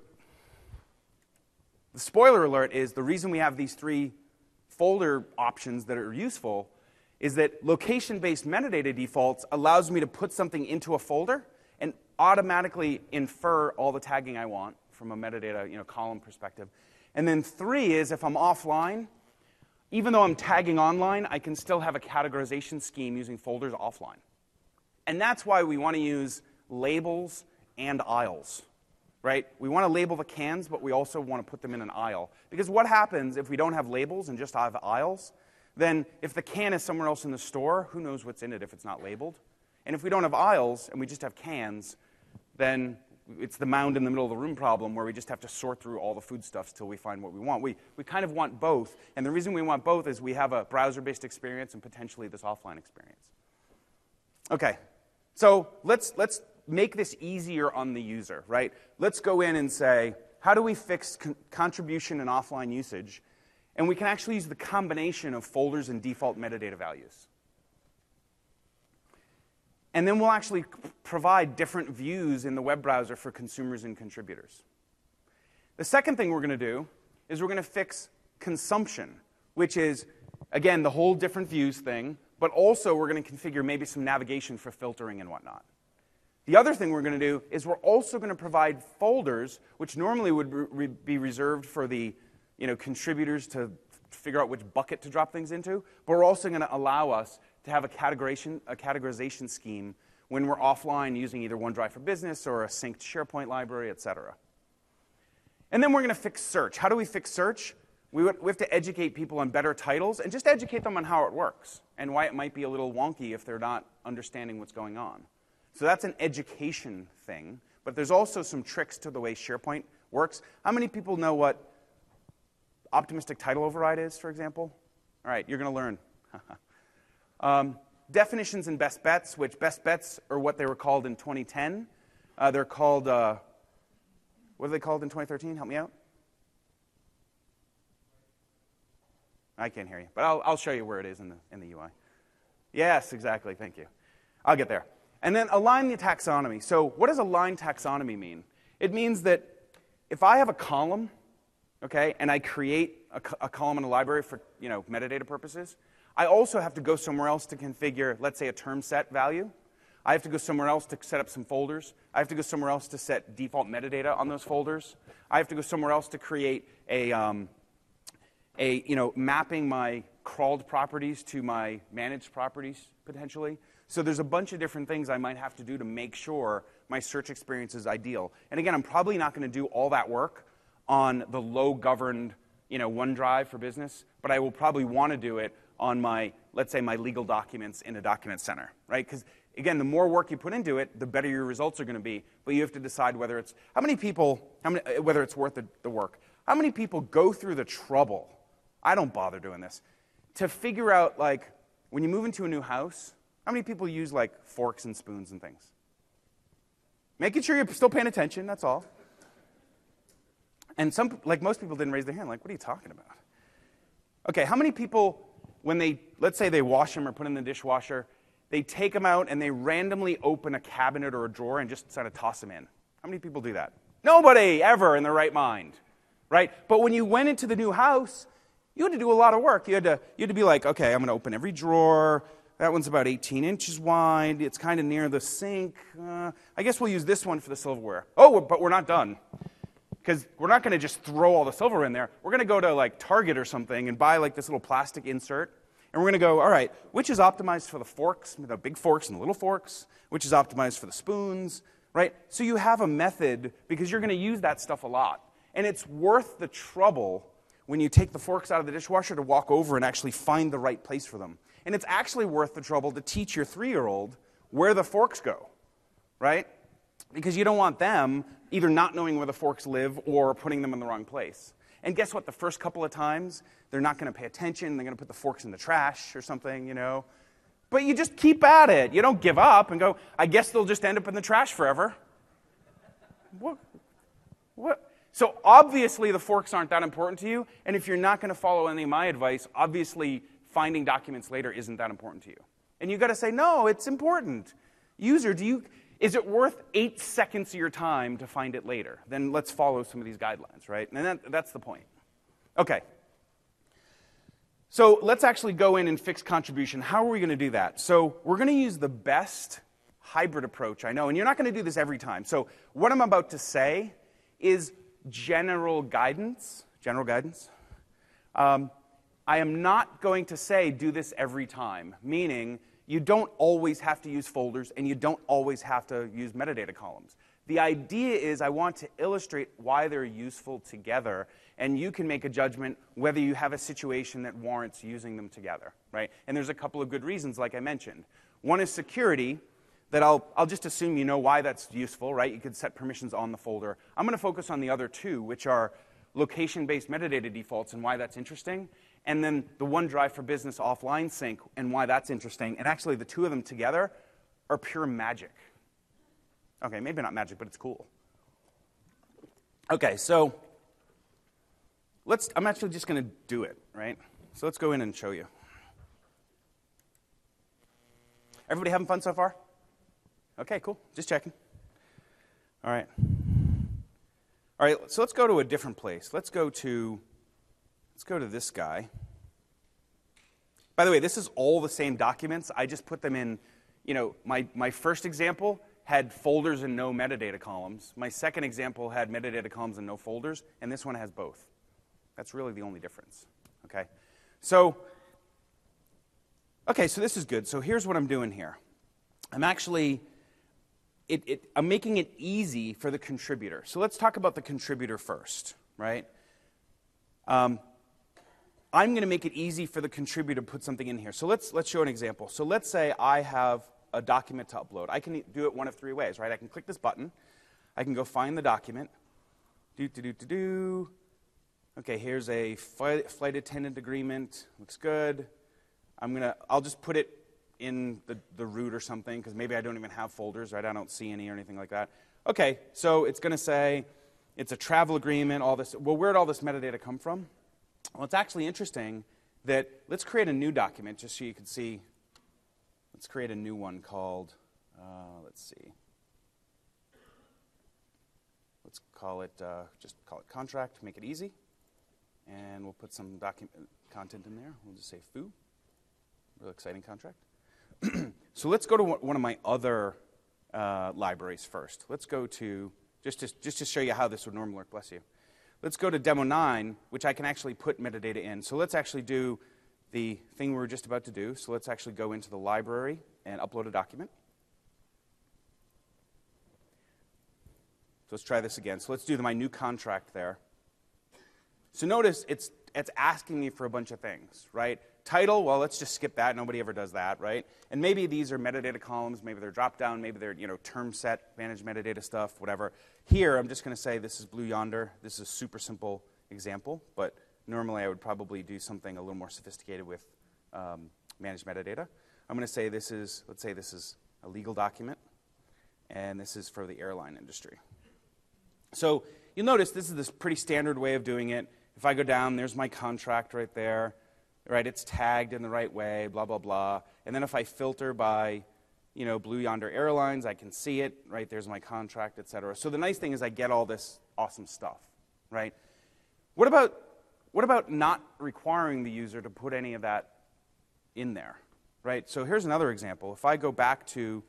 the spoiler alert is the reason we have these three folder options that are useful is that location-based metadata defaults allows me to put something into a folder and automatically infer all the tagging I want from a metadata, you know, column perspective. And then three is if I'm offline, even though I'm tagging online, I can still have a categorization scheme using folders offline. And that's why we want to use labels and aisles, right? We want to label the cans, but we also want to put them in an aisle. Because what happens if we don't have labels and just have aisles? Then if the can is somewhere else in the store, who knows what's in it if it's not labeled? And if we don't have aisles and we just have cans, then it's the mound in the middle of the room problem where we just have to sort through all the foodstuffs till we find what we want. We, we kind of want both. And the reason we want both is we have a browser-based experience and potentially this offline experience. Okay, so let's, let's make this easier on the user, right? Let's go in and say, how do we fix con contribution and offline usage? And we can actually use the combination of folders and default metadata values. And then we'll actually provide different views in the web browser for consumers and contributors. The second thing we're going to do is we're going to fix consumption, which is, again, the whole different views thing, but also we're going to configure maybe some navigation for filtering and whatnot. The other thing we're going to do is we're also going to provide folders, which normally would re be reserved for the you know, contributors to figure out which bucket to drop things into, but we're also going to allow us to have a categorization, a categorization scheme when we're offline using either OneDrive for Business or a synced SharePoint library, et cetera. And then we're going to fix search. How do we fix search? We, we have to educate people on better titles and just educate them on how it works and why it might be a little wonky if they're not understanding what's going on. So that's an education thing, but there's also some tricks to the way SharePoint works. How many people know what optimistic title override is, for example? All right, you're going to learn. Um, definitions and best bets, which best bets are what they were called in twenty ten. Uh, they're called, uh, what are they called in twenty thirteen? Help me out. I can't hear you, but I'll, I'll show you where it is in the, in the U I. Yes, exactly, thank you. I'll get there. And then align the taxonomy. So what does align taxonomy mean? It means that if I have a column, okay, and I create a, a column in a library for you know, metadata purposes, I also have to go somewhere else to configure, let's say, a term set value. I have to go somewhere else to set up some folders. I have to go somewhere else to set default metadata on those folders. I have to go somewhere else to create a, um, a you know, mapping my crawled properties to my managed properties potentially. So there's a bunch of different things I might have to do to make sure my search experience is ideal. And again, I'm probably not going to do all that work on the low-governed, you know, OneDrive for Business, but I will probably want to do it on my, let's say, my legal documents in a document center, right? Because again, the more work you put into it, the better your results are going to be. But you have to decide whether it's how many people, how many, whether it's worth the, the work. How many people go through the trouble? I don't bother doing this to figure out, like, when you move into a new house, how many people use like forks and spoons and things? Making sure you're still paying attention. That's all. And some, like most people, didn't raise their hand. Like, what are you talking about? Okay, how many people, when they, let's say they wash them or put in the dishwasher, they take them out and they randomly open a cabinet or a drawer and just sort of toss them in? How many people do that? Nobody ever in their right mind, right? But when you went into the new house, you had to do a lot of work. You had to, you had to be like, okay, I'm going to open every drawer. That one's about eighteen inches wide. It's kind of near the sink. Uh, I guess we'll use this one for the silverware. Oh, but we're not done. Because we're not going to just throw all the silver in there. We're going to go to like Target or something and buy like this little plastic insert. And we're going to go, all right, which is optimized for the forks, the big forks and the little forks? Which is optimized for the spoons, right? So you have a method because you're going to use that stuff a lot. And it's worth the trouble when you take the forks out of the dishwasher to walk over and actually find the right place for them. And it's actually worth the trouble to teach your three-year-old where the forks go, right? Because you don't want them either not knowing where the forks live or putting them in the wrong place. And guess what? The first couple of times, they're not going to pay attention. They're going to put the forks in the trash or something, you know. But you just keep at it. You don't give up and go, I guess they'll just end up in the trash forever. What? What? So obviously the forks aren't that important to you. And if you're not going to follow any of my advice, obviously finding documents later isn't that important to you. And you've got to say, no, it's important. User, do you... Is it worth eight seconds of your time to find it later? Then let's follow some of these guidelines, right? And that, that's the point. Okay. So let's actually go in and fix contribution. How are we going to do that? So we're going to use the best hybrid approach I know. And you're not going to do this every time. So what I'm about to say is general guidance. General guidance. Um, I am not going to say do this every time, meaning you don't always have to use folders, and you don't always have to use metadata columns. The idea is I want to illustrate why they're useful together, and you can make a judgment whether you have a situation that warrants using them together, right? And there's a couple of good reasons, like I mentioned. One is security, that I'll, I'll just assume you know why that's useful, right? You could set permissions on the folder. I'm going to focus on the other two, which are location-based metadata defaults and why that's interesting, and then the OneDrive for Business offline sync and why that's interesting. And actually, the two of them together are pure magic. Okay, maybe not magic, but it's cool. Okay, so let's. I'm actually just going to do it, right? So let's go in and show you. Everybody having fun so far? Okay, cool. Just checking. All right. All right, so let's go to a different place. Let's go to, let's go to this guy. By the way, this is all the same documents. I just put them in, you know, my, my first example had folders and no metadata columns. My second example had metadata columns and no folders, and this one has both. That's really the only difference, okay? So, okay, so this is good. So here's what I'm doing here. I'm actually... It, it, I'm making it easy for the contributor. So let's talk about the contributor first, right? Um, I'm going to make it easy for the contributor to put something in here. So let's, let's show an example. So let's say I have a document to upload. I can do it one of three ways, right? I can click this button. I can go find the document. Do, do, do, do, do. Okay, here's a flight, flight attendant agreement. Looks good. I'm going to, I'll just put it in the, the root or something, because maybe I don't even have folders, right? I don't see any or anything like that. Okay, so it's going to say it's a travel agreement, all this. Well, where did all this metadata come from? Well, it's actually interesting that let's create a new document just so you can see. Let's create a new one called, uh, let's see. Let's call it, uh, just call it contract, make it easy. And we'll put some document content in there. We'll just say foo. Real exciting contract. So let's go to one of my other uh, libraries first. Let's go to, just to, just to show you how this would normally work, bless you. Let's go to demo nine, which I can actually put metadata in. So let's actually do the thing we were just about to do. So let's actually go into the library and upload a document. So let's try this again. So let's do the, my new contract there. So notice it's it's asking me for a bunch of things, right? Title, well, let's just skip that. Nobody ever does that, right? And maybe these are metadata columns. Maybe they're drop-down. Maybe they're, you know, term set, managed metadata stuff, whatever. Here, I'm just going to say this is Blue Yonder. This is a super simple example, but normally I would probably do something a little more sophisticated with um, managed metadata. I'm going to say this is, let's say this is a legal document, and this is for the airline industry. So you'll notice this is this pretty standard way of doing it. If I go down, there's my contract right there. Right, it's tagged in the right way, blah, blah, blah. And then if I filter by, you know, Blue Yonder Airlines, I can see it, right? There's my contract, et cetera. So the nice thing is I get all this awesome stuff, right? What about, what about not requiring the user to put any of that in there, right? So here's another example. If I go back to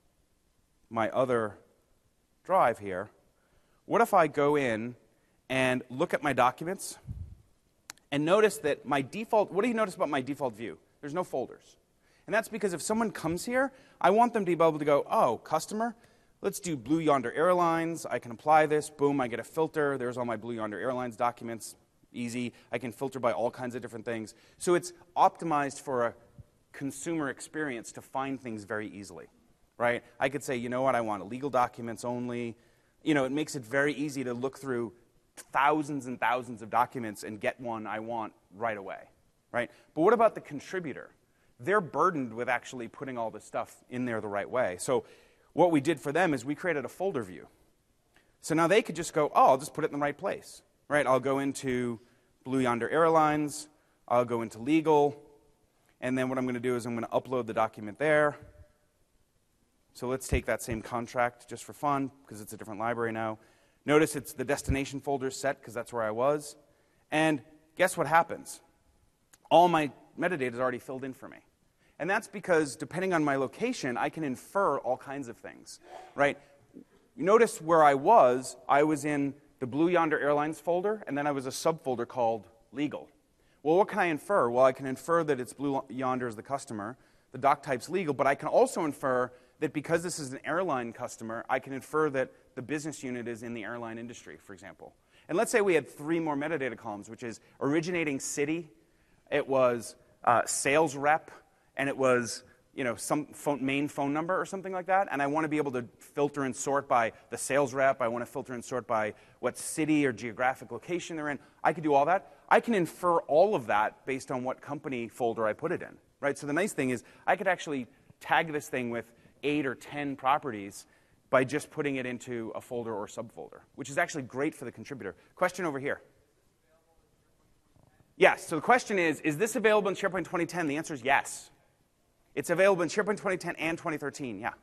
my other drive here, what if I go in and look at my documents? And notice that my default, what do you notice about my default view? There's no folders. And that's because if someone comes here, I want them to be able to go, oh, customer, let's do Blue Yonder Airlines. I can apply this. Boom, I get a filter. There's all my Blue Yonder Airlines documents. Easy. I can filter by all kinds of different things. So it's optimized for a consumer experience to find things very easily, right? I could say, you know what, I want legal documents only. You know, it makes it very easy to look through thousands and thousands of documents and get one I want right away, right? But what about the contributor? They're burdened with actually putting all this stuff in there the right way. So what we did for them is we created a folder view. So now they could just go, oh, I'll just put it in the right place, right? I'll go into Blue Yonder Airlines, I'll go into legal, and then what I'm going to do is I'm going to upload the document there. So let's take that same contract just for fun, because it's a different library now. Notice it's the destination folder set, because that's where I was. And guess what happens? All my metadata is already filled in for me. And that's because, depending on my location, I can infer all kinds of things, right? Notice where I was, I was in the Blue Yonder Airlines folder, and then I was a subfolder called legal. Well, what can I infer? Well, I can infer that it's Blue Yonder as the customer, the doc type's legal, but I can also infer that because this is an airline customer, I can infer that the business unit is in the airline industry, for example. And let's say we had three more metadata columns, which is originating city, it was uh, sales rep, and it was, you know, some phone, main phone number or something like that. And I want to be able to filter and sort by the sales rep. I want to filter and sort by what city or geographic location they're in. I could do all that. I can infer all of that based on what company folder I put it in, right? So the nice thing is I could actually tag this thing with eight or ten properties by just putting it into a folder or subfolder, which is actually great for the contributor. Question over here. Yes, so the question is, is this available in SharePoint twenty ten? The answer is yes. It's available in SharePoint twenty ten and twenty thirteen, yeah.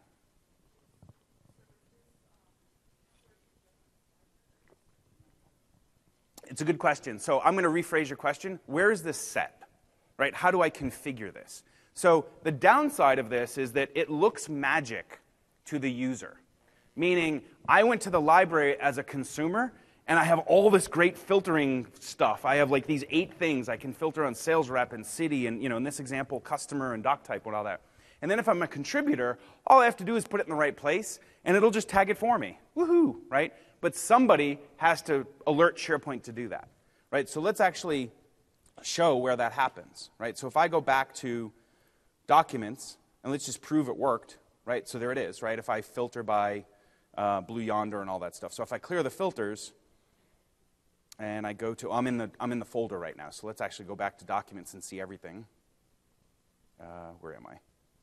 It's a good question. So I'm going to rephrase your question. Where is this set? Right? How do I configure this? So the downside of this is that it looks magic to the user. Meaning, I went to the library as a consumer, and I have all this great filtering stuff. I have like these eight things. I can filter on sales rep and city and, you know, in this example, customer and doc type and all that. And then if I'm a contributor, all I have to do is put it in the right place, and it'll just tag it for me. Woohoo, right? But somebody has to alert SharePoint to do that, right? So let's actually show where that happens, right? So if I go back to documents, and let's just prove it worked, right? So there it is, right? If I filter by uh, Blue Yonder and all that stuff. So if I clear the filters, and I go to, I'm in the, I'm in the folder right now, so let's actually go back to documents and see everything. Uh, where am I?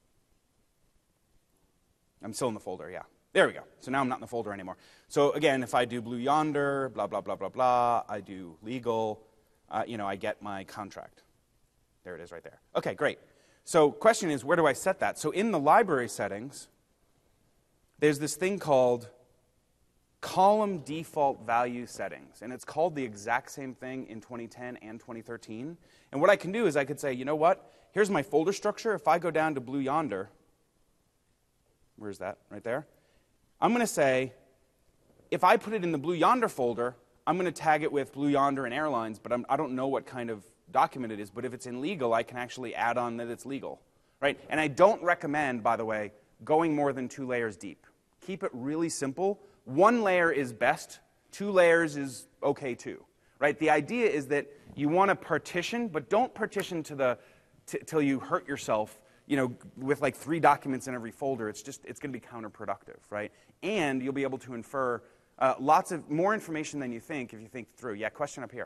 I'm still in the folder, yeah. There we go. So now I'm not in the folder anymore. So again, if I do Blue Yonder, blah, blah, blah, blah, blah, I do legal, uh, you know, I get my contract. There it is right there. Okay, great. So question is, where do I set that? So in the library settings, there's this thing called column default value settings. And it's called the exact same thing in twenty ten and twenty thirteen. And what I can do is I could say, you know what? Here's my folder structure. If I go down to Blue Yonder, where's that? Right there. I'm going to say, if I put it in the Blue Yonder folder, I'm going to tag it with Blue Yonder and Airlines, but I'm, I don't know what kind of document it is, but if it's in legal, I can actually add on that it's legal, right? And I don't recommend, by the way, going more than two layers deep. Keep it really simple. One layer is best. Two layers is okay too, right? The idea is that you want to partition, but don't partition to the t till you hurt yourself, you know, with like three documents in every folder. It's just it's going to be counterproductive, right? And you'll be able to infer uh, lots of more information than you think if you think through. Yeah, question up here.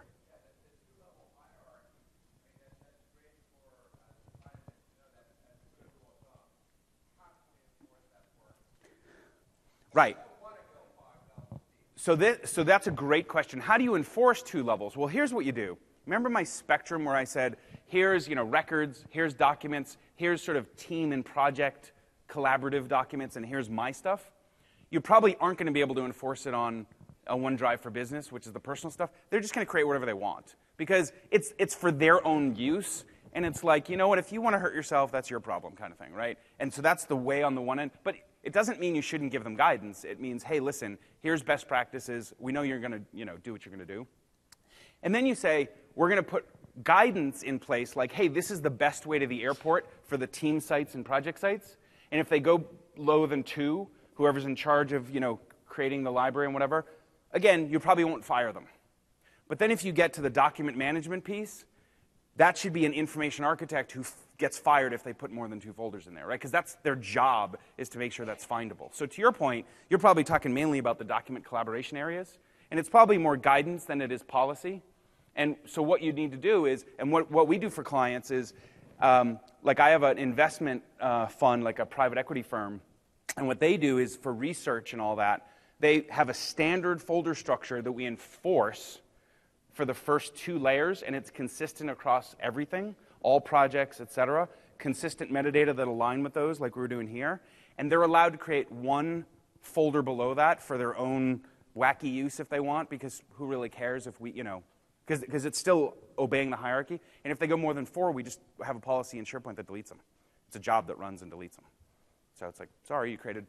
Right. So, this, so that's a great question. How do you enforce two levels? Well, here's what you do. Remember my spectrum where I said, here's you know, records, here's documents, here's sort of team and project collaborative documents, and here's my stuff? You probably aren't going to be able to enforce it on a OneDrive for Business, which is the personal stuff. They're just going to create whatever they want because it's, it's for their own use. And it's like, you know what, if you want to hurt yourself, that's your problem kind of thing, right? And so that's the way on the one end. But it doesn't mean you shouldn't give them guidance. It means, hey, listen, here's best practices. We know you're going to you know, do what you're going to do. And then you say, we're going to put guidance in place like, hey, this is the best way to the airport for the team sites and project sites. And if they go lower than two, whoever's in charge of you know, creating the library and whatever, again, you probably won't fire them. But then if you get to the document management piece, that should be an information architect who f gets fired if they put more than two folders in there, right? Because that's their job, is to make sure that's findable. So to your point, you're probably talking mainly about the document collaboration areas, and it's probably more guidance than it is policy. And so what you need to do is, and what, what we do for clients is, um, like I have an investment uh, fund, like a private equity firm, and what they do is for research and all that, they have a standard folder structure that we enforce for the first two layers, and it's consistent across everything, all projects, et cetera. Consistent metadata that align with those, like we were doing here. And they're allowed to create one folder below that for their own wacky use if they want, because who really cares if we, you know, because it's still obeying the hierarchy. And if they go more than four, we just have a policy in SharePoint that deletes them. It's a job that runs and deletes them. So it's like, sorry, you created.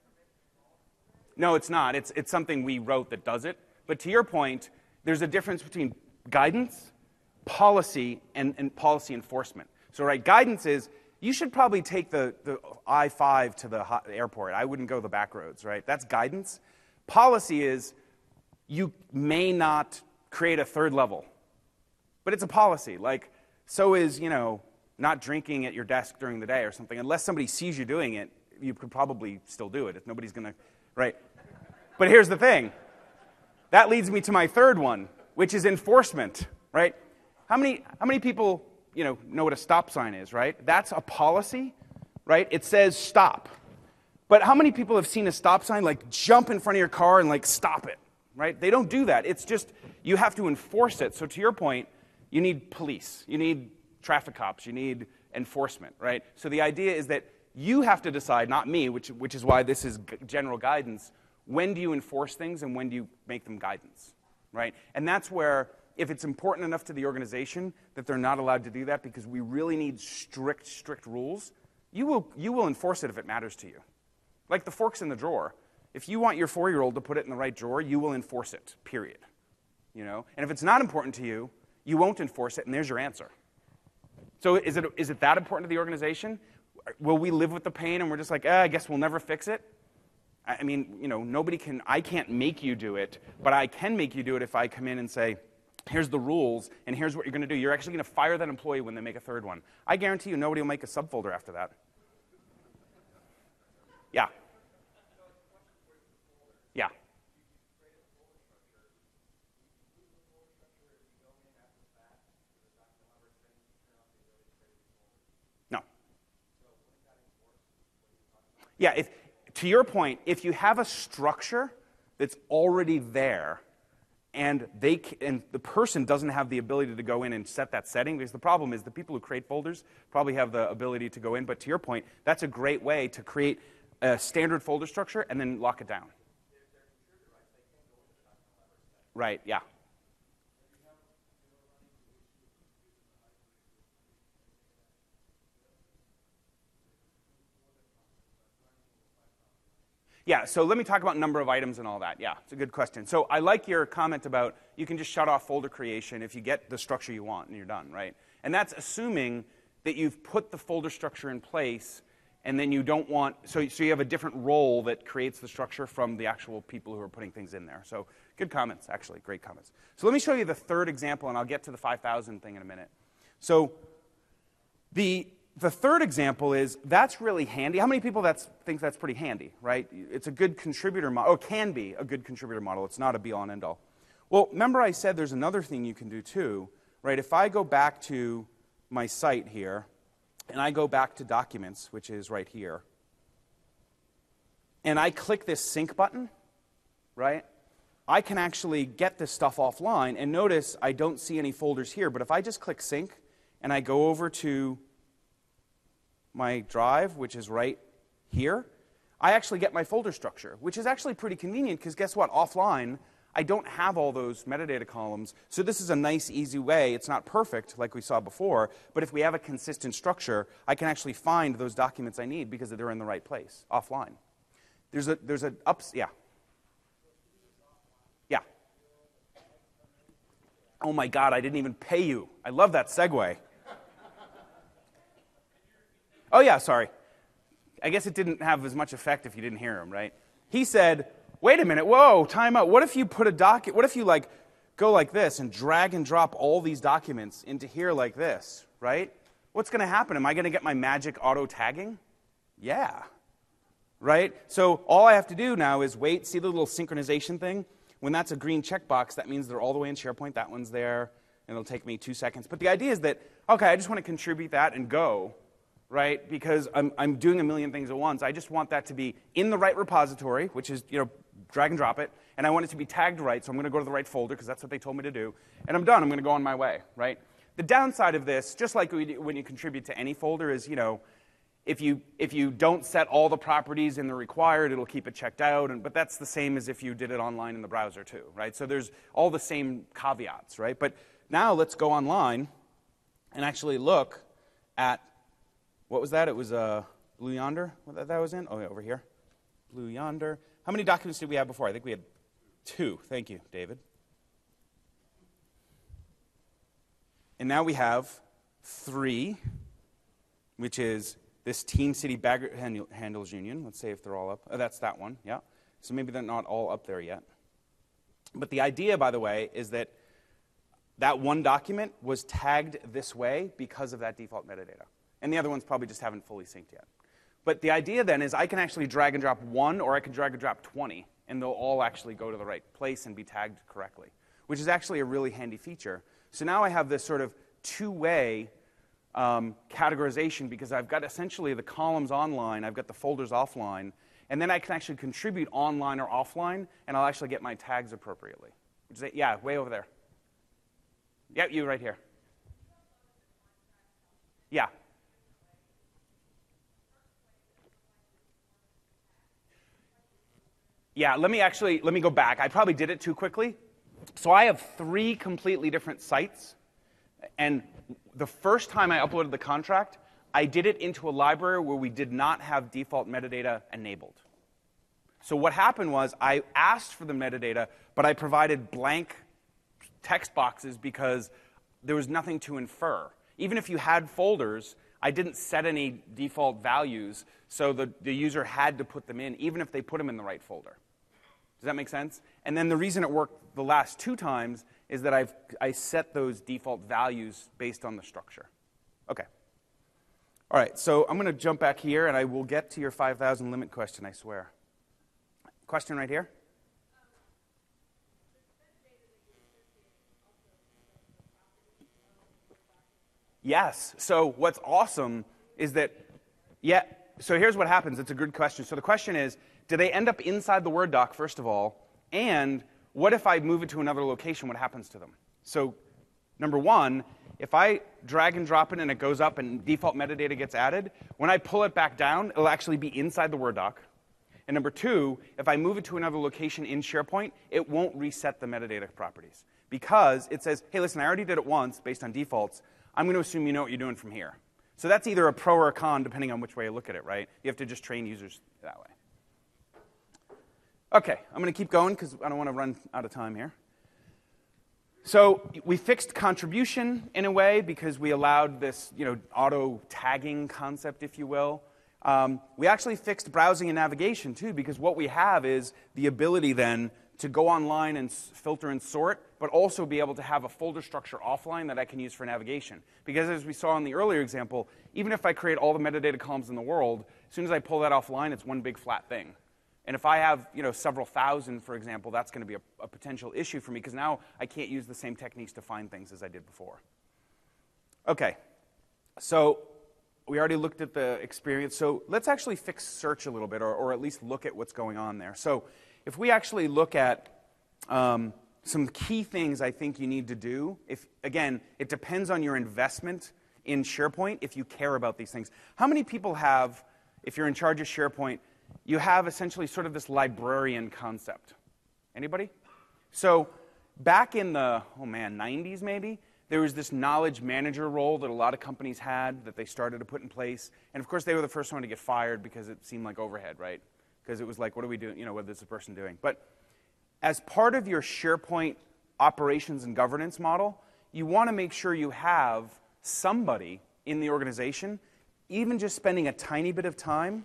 No, it's not. It's, it's something we wrote that does it. But to your point, there's a difference between guidance, policy, and, and policy enforcement. So, right, guidance is, you should probably take the, the I five to the airport. I wouldn't go the back roads, right? That's guidance. Policy is, you may not create a third level. But it's a policy. Like, so is, you know, not drinking at your desk during the day or something. Unless somebody sees you doing it, you could probably still do it. If nobody's going to, right? But here's the thing. That leads me to my third one, which is enforcement, right? How many, how many people, you know, know what a stop sign is, right? That's a policy, right? It says stop. But how many people have seen a stop sign, like jump in front of your car and like stop it, right? They don't do that. It's just, you have to enforce it. So to your point, you need police, you need traffic cops, you need enforcement, right? So the idea is that you have to decide, not me, which, which is why this is general guidance. When do you enforce things and when do you make them guidance, right? And that's where, if it's important enough to the organization that they're not allowed to do that because we really need strict, strict rules, you will, you will enforce it if it matters to you. Like the forks in the drawer. If you want your four-year-old to put it in the right drawer, you will enforce it, period. You know? And if it's not important to you, you won't enforce it, and there's your answer. So is it, is it that important to the organization? Will we live with the pain and we're just like, eh, I guess we'll never fix it? I mean, you know, nobody can, I can't make you do it, but I can make you do it if I come in and say, here's the rules, and here's what you're going to do. You're actually going to fire that employee when they make a third one. I guarantee you nobody will make a subfolder after that. Yeah. Yeah. No. Yeah, if, to your point, if you have a structure that's already there, and they and the person doesn't have the ability to go in and set that setting, because the problem is the people who create folders probably have the ability to go in, but to your point, that's a great way to create a standard folder structure and then lock it down. Right, yeah. Yeah, so let me talk about number of items and all that. Yeah, it's a good question. So I like your comment about you can just shut off folder creation if you get the structure you want and you're done, right? And that's assuming that you've put the folder structure in place and then you don't want, so, so you have a different role that creates the structure from the actual people who are putting things in there. So good comments, actually, great comments. So let me show you the third example, and I'll get to the five thousand thing in a minute. So the, the third example is, that's really handy. How many people that's, think that's pretty handy, right? It's a good contributor model, or can be a good contributor model. It's not a be-all and end-all. Well, remember I said there's another thing you can do too, right? If I go back to my site here, and I go back to Documents, which is right here, and I click this sync button, right? I can actually get this stuff offline, and notice I don't see any folders here, but if I just click sync, and I go over to my drive, which is right here, I actually get my folder structure, which is actually pretty convenient, because guess what? Offline, I don't have all those metadata columns, so this is a nice, easy way. It's not perfect, like we saw before, but if we have a consistent structure, I can actually find those documents I need because they're in the right place, offline. There's a, there's a, ups, yeah. Yeah. Oh my God, I didn't even pay you. I love that segue. Oh yeah, sorry. I guess it didn't have as much effect if you didn't hear him, right? He said, wait a minute, whoa, time out. What if you put a doc, what if you like go like this and drag and drop all these documents into here like this, right? What's going to happen? Am I going to get my magic auto tagging? Yeah, right? So all I have to do now is wait, see the little synchronization thing? When that's a green checkbox, that means they're all the way in SharePoint. That one's there, and it'll take me two seconds. But the idea is that, okay, I just want to contribute that and go, right? Because I'm, I'm doing a million things at once. I just want that to be in the right repository, which is, you know, drag and drop it, and I want it to be tagged right, so I'm going to go to the right folder because that's what they told me to do, and I'm done. I'm going to go on my way, right? The downside of this, just like when you contribute to any folder, is, you know, if you if you don't set all the properties in the required, it'll keep it checked out, and but that's the same as if you did it online in the browser too, right? So there's all the same caveats, right? But now let's go online and actually look at, what was that? It was uh, Blue Yonder that that was in? Oh, yeah, over here. Blue Yonder. How many documents did we have before? I think we had two. Thank you, David. And now we have three, which is this Teen City Bagger Handles Union. Let's say if they're all up. Oh, that's that one, yeah. So maybe they're not all up there yet. But the idea, by the way, is that that one document was tagged this way because of that default metadata. And the other ones probably just haven't fully synced yet. But the idea then is I can actually drag and drop one, or I can drag and drop twenty, and they'll all actually go to the right place and be tagged correctly, which is actually a really handy feature. So now I have this sort of two-way um, categorization, because I've got essentially the columns online, I've got the folders offline, and then I can actually contribute online or offline, and I'll actually get my tags appropriately. Which is, yeah, way over there. Yeah, you right here. Yeah. Yeah, let me actually, let me go back. I probably did it too quickly. So I have three completely different sites. And the first time I uploaded the contract, I did it into a library where we did not have default metadata enabled. So what happened was I asked for the metadata, but I provided blank text boxes because there was nothing to infer. Even if you had folders, I didn't set any default values, so the, the user had to put them in, even if they put them in the right folder. Does that make sense? And then the reason it worked the last two times is that I've I set those default values based on the structure. Okay. All right, so I'm going to jump back here, and I will get to your five thousand limit question, I swear. Question right here? Yes. So what's awesome is that, yeah, so here's what happens. It's a good question. So the question is, do they end up inside the Word doc, first of all? And what if I move it to another location? What happens to them? So number one, if I drag and drop it and it goes up and default metadata gets added, when I pull it back down, it'll actually be inside the Word doc. And number two, if I move it to another location in SharePoint, it won't reset the metadata properties. Because it says, hey, listen, I already did it once based on defaults. I'm going to assume you know what you're doing from here. So that's either a pro or a con, depending on which way you look at it, right? You have to just train users that way. Okay, I'm going to keep going because I don't want to run out of time here. So we fixed contribution in a way because we allowed this, you know, auto tagging concept, if you will. Um, we actually fixed browsing and navigation too, because what we have is the ability then to go online and filter and sort, but also be able to have a folder structure offline that I can use for navigation. Because as we saw in the earlier example, even if I create all the metadata columns in the world, as soon as I pull that offline, it's one big flat thing. And if I have, you know, several thousand, for example, that's going to be a, a potential issue for me because now I can't use the same techniques to find things as I did before. Okay, so we already looked at the experience. So let's actually fix search a little bit, or, or at least look at what's going on there. So if we actually look at um, some key things I think you need to do, if again, it depends on your investment in SharePoint if you care about these things. How many people have, if you're in charge of SharePoint, you have essentially sort of this librarian concept? Anybody? So back in the, oh man, nineties maybe, there was this knowledge manager role that a lot of companies had that they started to put in place. And of course, they were the first one to get fired because it seemed like overhead, right? Because it was like, what are we doing? You know, what is this person doing? But as part of your SharePoint operations and governance model, you want to make sure you have somebody in the organization, even just spending a tiny bit of time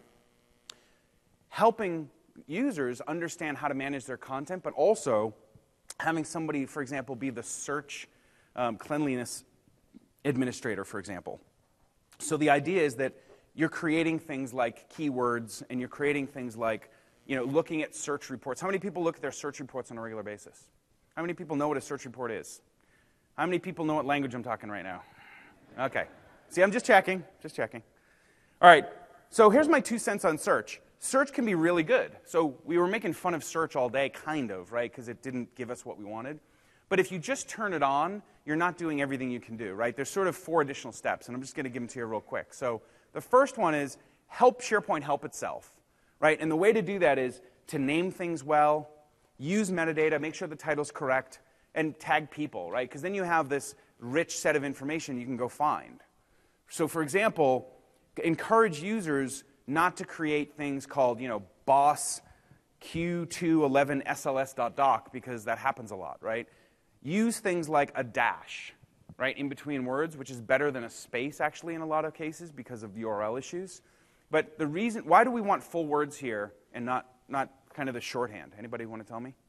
helping users understand how to manage their content, but also having somebody, for example, be the search um, cleanliness administrator, for example. So the idea is that you're creating things like keywords, and you're creating things like, you know, looking at search reports. How many people look at their search reports on a regular basis? How many people know what a search report is? How many people know what language I'm talking right now? Okay. See, I'm just checking, just checking. All right, so here's my two cents on search. Search can be really good. So we were making fun of search all day, kind of, right, because it didn't give us what we wanted. But if you just turn it on, you're not doing everything you can do, right? There's sort of four additional steps, and I'm just going to give them to you real quick. So the first one is help SharePoint help itself, right? And the way to do that is to name things well, use metadata, make sure the title's correct, and tag people, right? Because then you have this rich set of information you can go find. So for example, encourage users not to create things called, you know, boss Q two eleven S L S dot doc, because that happens a lot, right? Use things like a dash, right, in between words, which is better than a space, actually, in a lot of cases because of U R L issues. But the reason, why do we want full words here and not, not kind of the shorthand? Anybody want to tell me?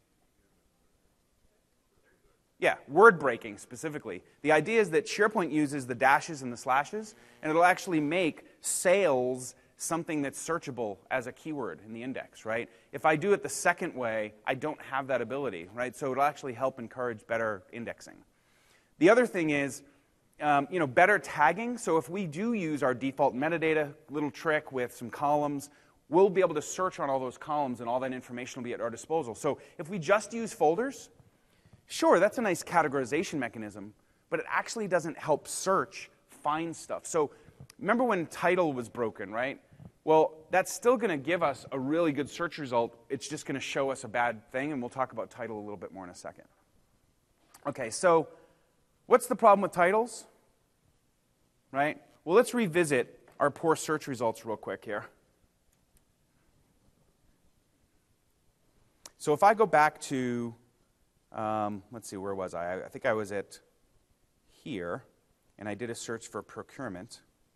Yeah, word breaking specifically. The idea is that SharePoint uses the dashes and the slashes, and it'll actually make sales something that's searchable as a keyword in the index, right? If I do it the second way, I don't have that ability, right? So it'll actually help encourage better indexing. The other thing is, um, you know, better tagging. So if we do use our default metadata little trick with some columns, we'll be able to search on all those columns, and all that information will be at our disposal. So if we just use folders, sure, that's a nice categorization mechanism, but it actually doesn't help search find stuff. So remember when title was broken, right? Well, that's still going to give us a really good search result. It's just going to show us a bad thing, and we'll talk about title a little bit more in a second. Okay, so what's the problem with titles? Right? Well, let's revisit our poor search results real quick here. So if I go back to, um, let's see, where was I? I think I was at here, and I did a search for procurement.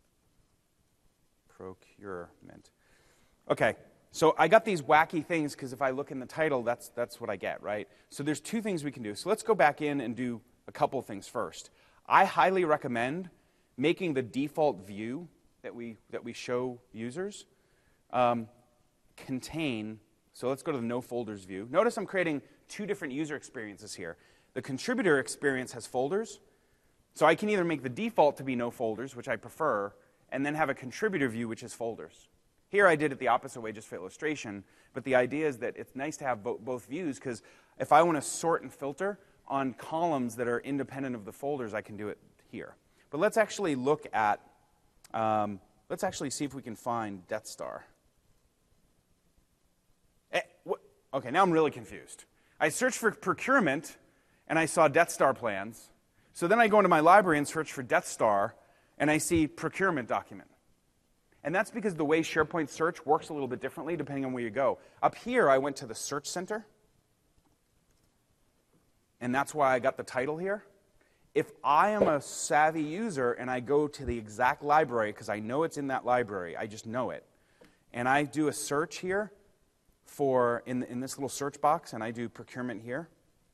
Procurement. Okay, so I got these wacky things because if I look in the title, that's, that's what I get, right? So there's two things we can do. So let's go back in and do a couple of things first. I highly recommend making the default view that we, that we show users um, contain, so let's go to the no folders view. Notice I'm creating two different user experiences here. The contributor experience has folders, so I can either make the default to be no folders, which I prefer, and then have a contributor view, which is folders. Here I did it the opposite way just for illustration, but the idea is that it's nice to have bo both views, because if I want to sort and filter on columns that are independent of the folders, I can do it here. But let's actually look at, um, let's actually see if we can find Death Star. Eh, okay, now I'm really confused. I searched for procurement, and I saw Death Star plans. So then I go into my library and search for Death Star, and I see procurement document. And that's because the way SharePoint search works a little bit differently depending on where you go. Up here, I went to the Search Center. And that's why I got the title here. If I am a savvy user and I go to the exact library, because I know it's in that library, I just know it, and I do a search here for, in, in this little search box, and I do procurement here,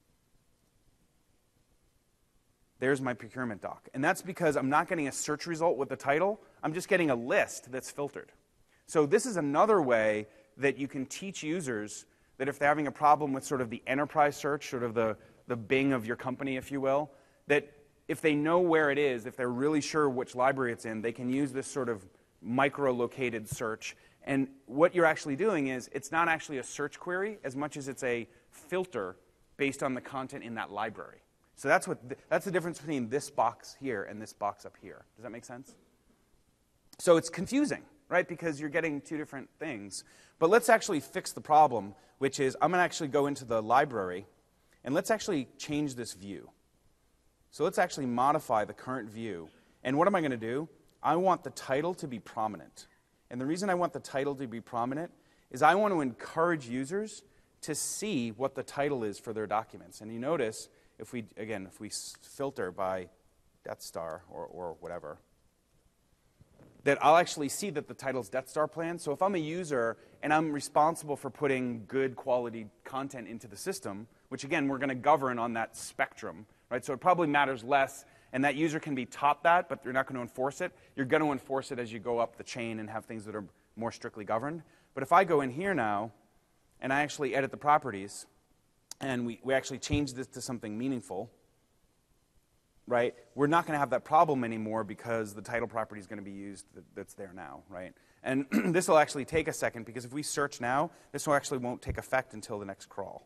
there's my procurement doc. And that's because I'm not getting a search result with the title, I'm just getting a list that's filtered. So this is another way that you can teach users that if they're having a problem with sort of the enterprise search, sort of the, the Bing of your company, if you will, that if they know where it is, if they're really sure which library it's in, they can use this sort of micro-located search. And what you're actually doing is it's not actually a search query as much as it's a filter based on the content in that library. So that's, what th that's the difference between this box here and this box up here. Does that make sense? So it's confusing, right, because you're getting two different things. But let's actually fix the problem, which is I'm going to actually go into the library, and let's actually change this view. So let's actually modify the current view. And what am I going to do? I want the title to be prominent. And the reason I want the title to be prominent is I want to encourage users to see what the title is for their documents. And you notice, if we, again, if we filter by Death Star or, or whatever, that I'll actually see that the title's Death Star plan. So if I'm a user and I'm responsible for putting good quality content into the system, which again, we're going to govern on that spectrum, right? So it probably matters less, and that user can be taught that, but you're not going to enforce it. You're going to enforce it as you go up the chain and have things that are more strictly governed. But if I go in here now, and I actually edit the properties, and we, we actually change this to something meaningful, right? We're not going to have that problem anymore because the title property is going to be used that, that's there now, right? And this will actually take a second because if we search now, this will actually won't take effect until the next crawl.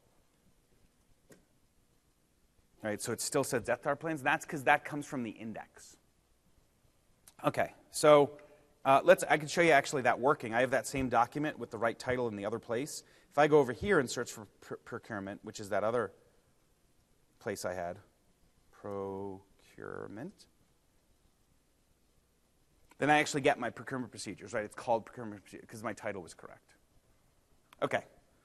Right, so it still says Death Star plans. That's because that comes from the index. Okay, so uh, let's. I can show you actually that working. I have that same document with the right title in the other place. If I go over here and search for pr procurement, which is that other place I had, procurement, then I actually get my procurement procedures. Right, it's called procurement procedure because my title was correct. Okay.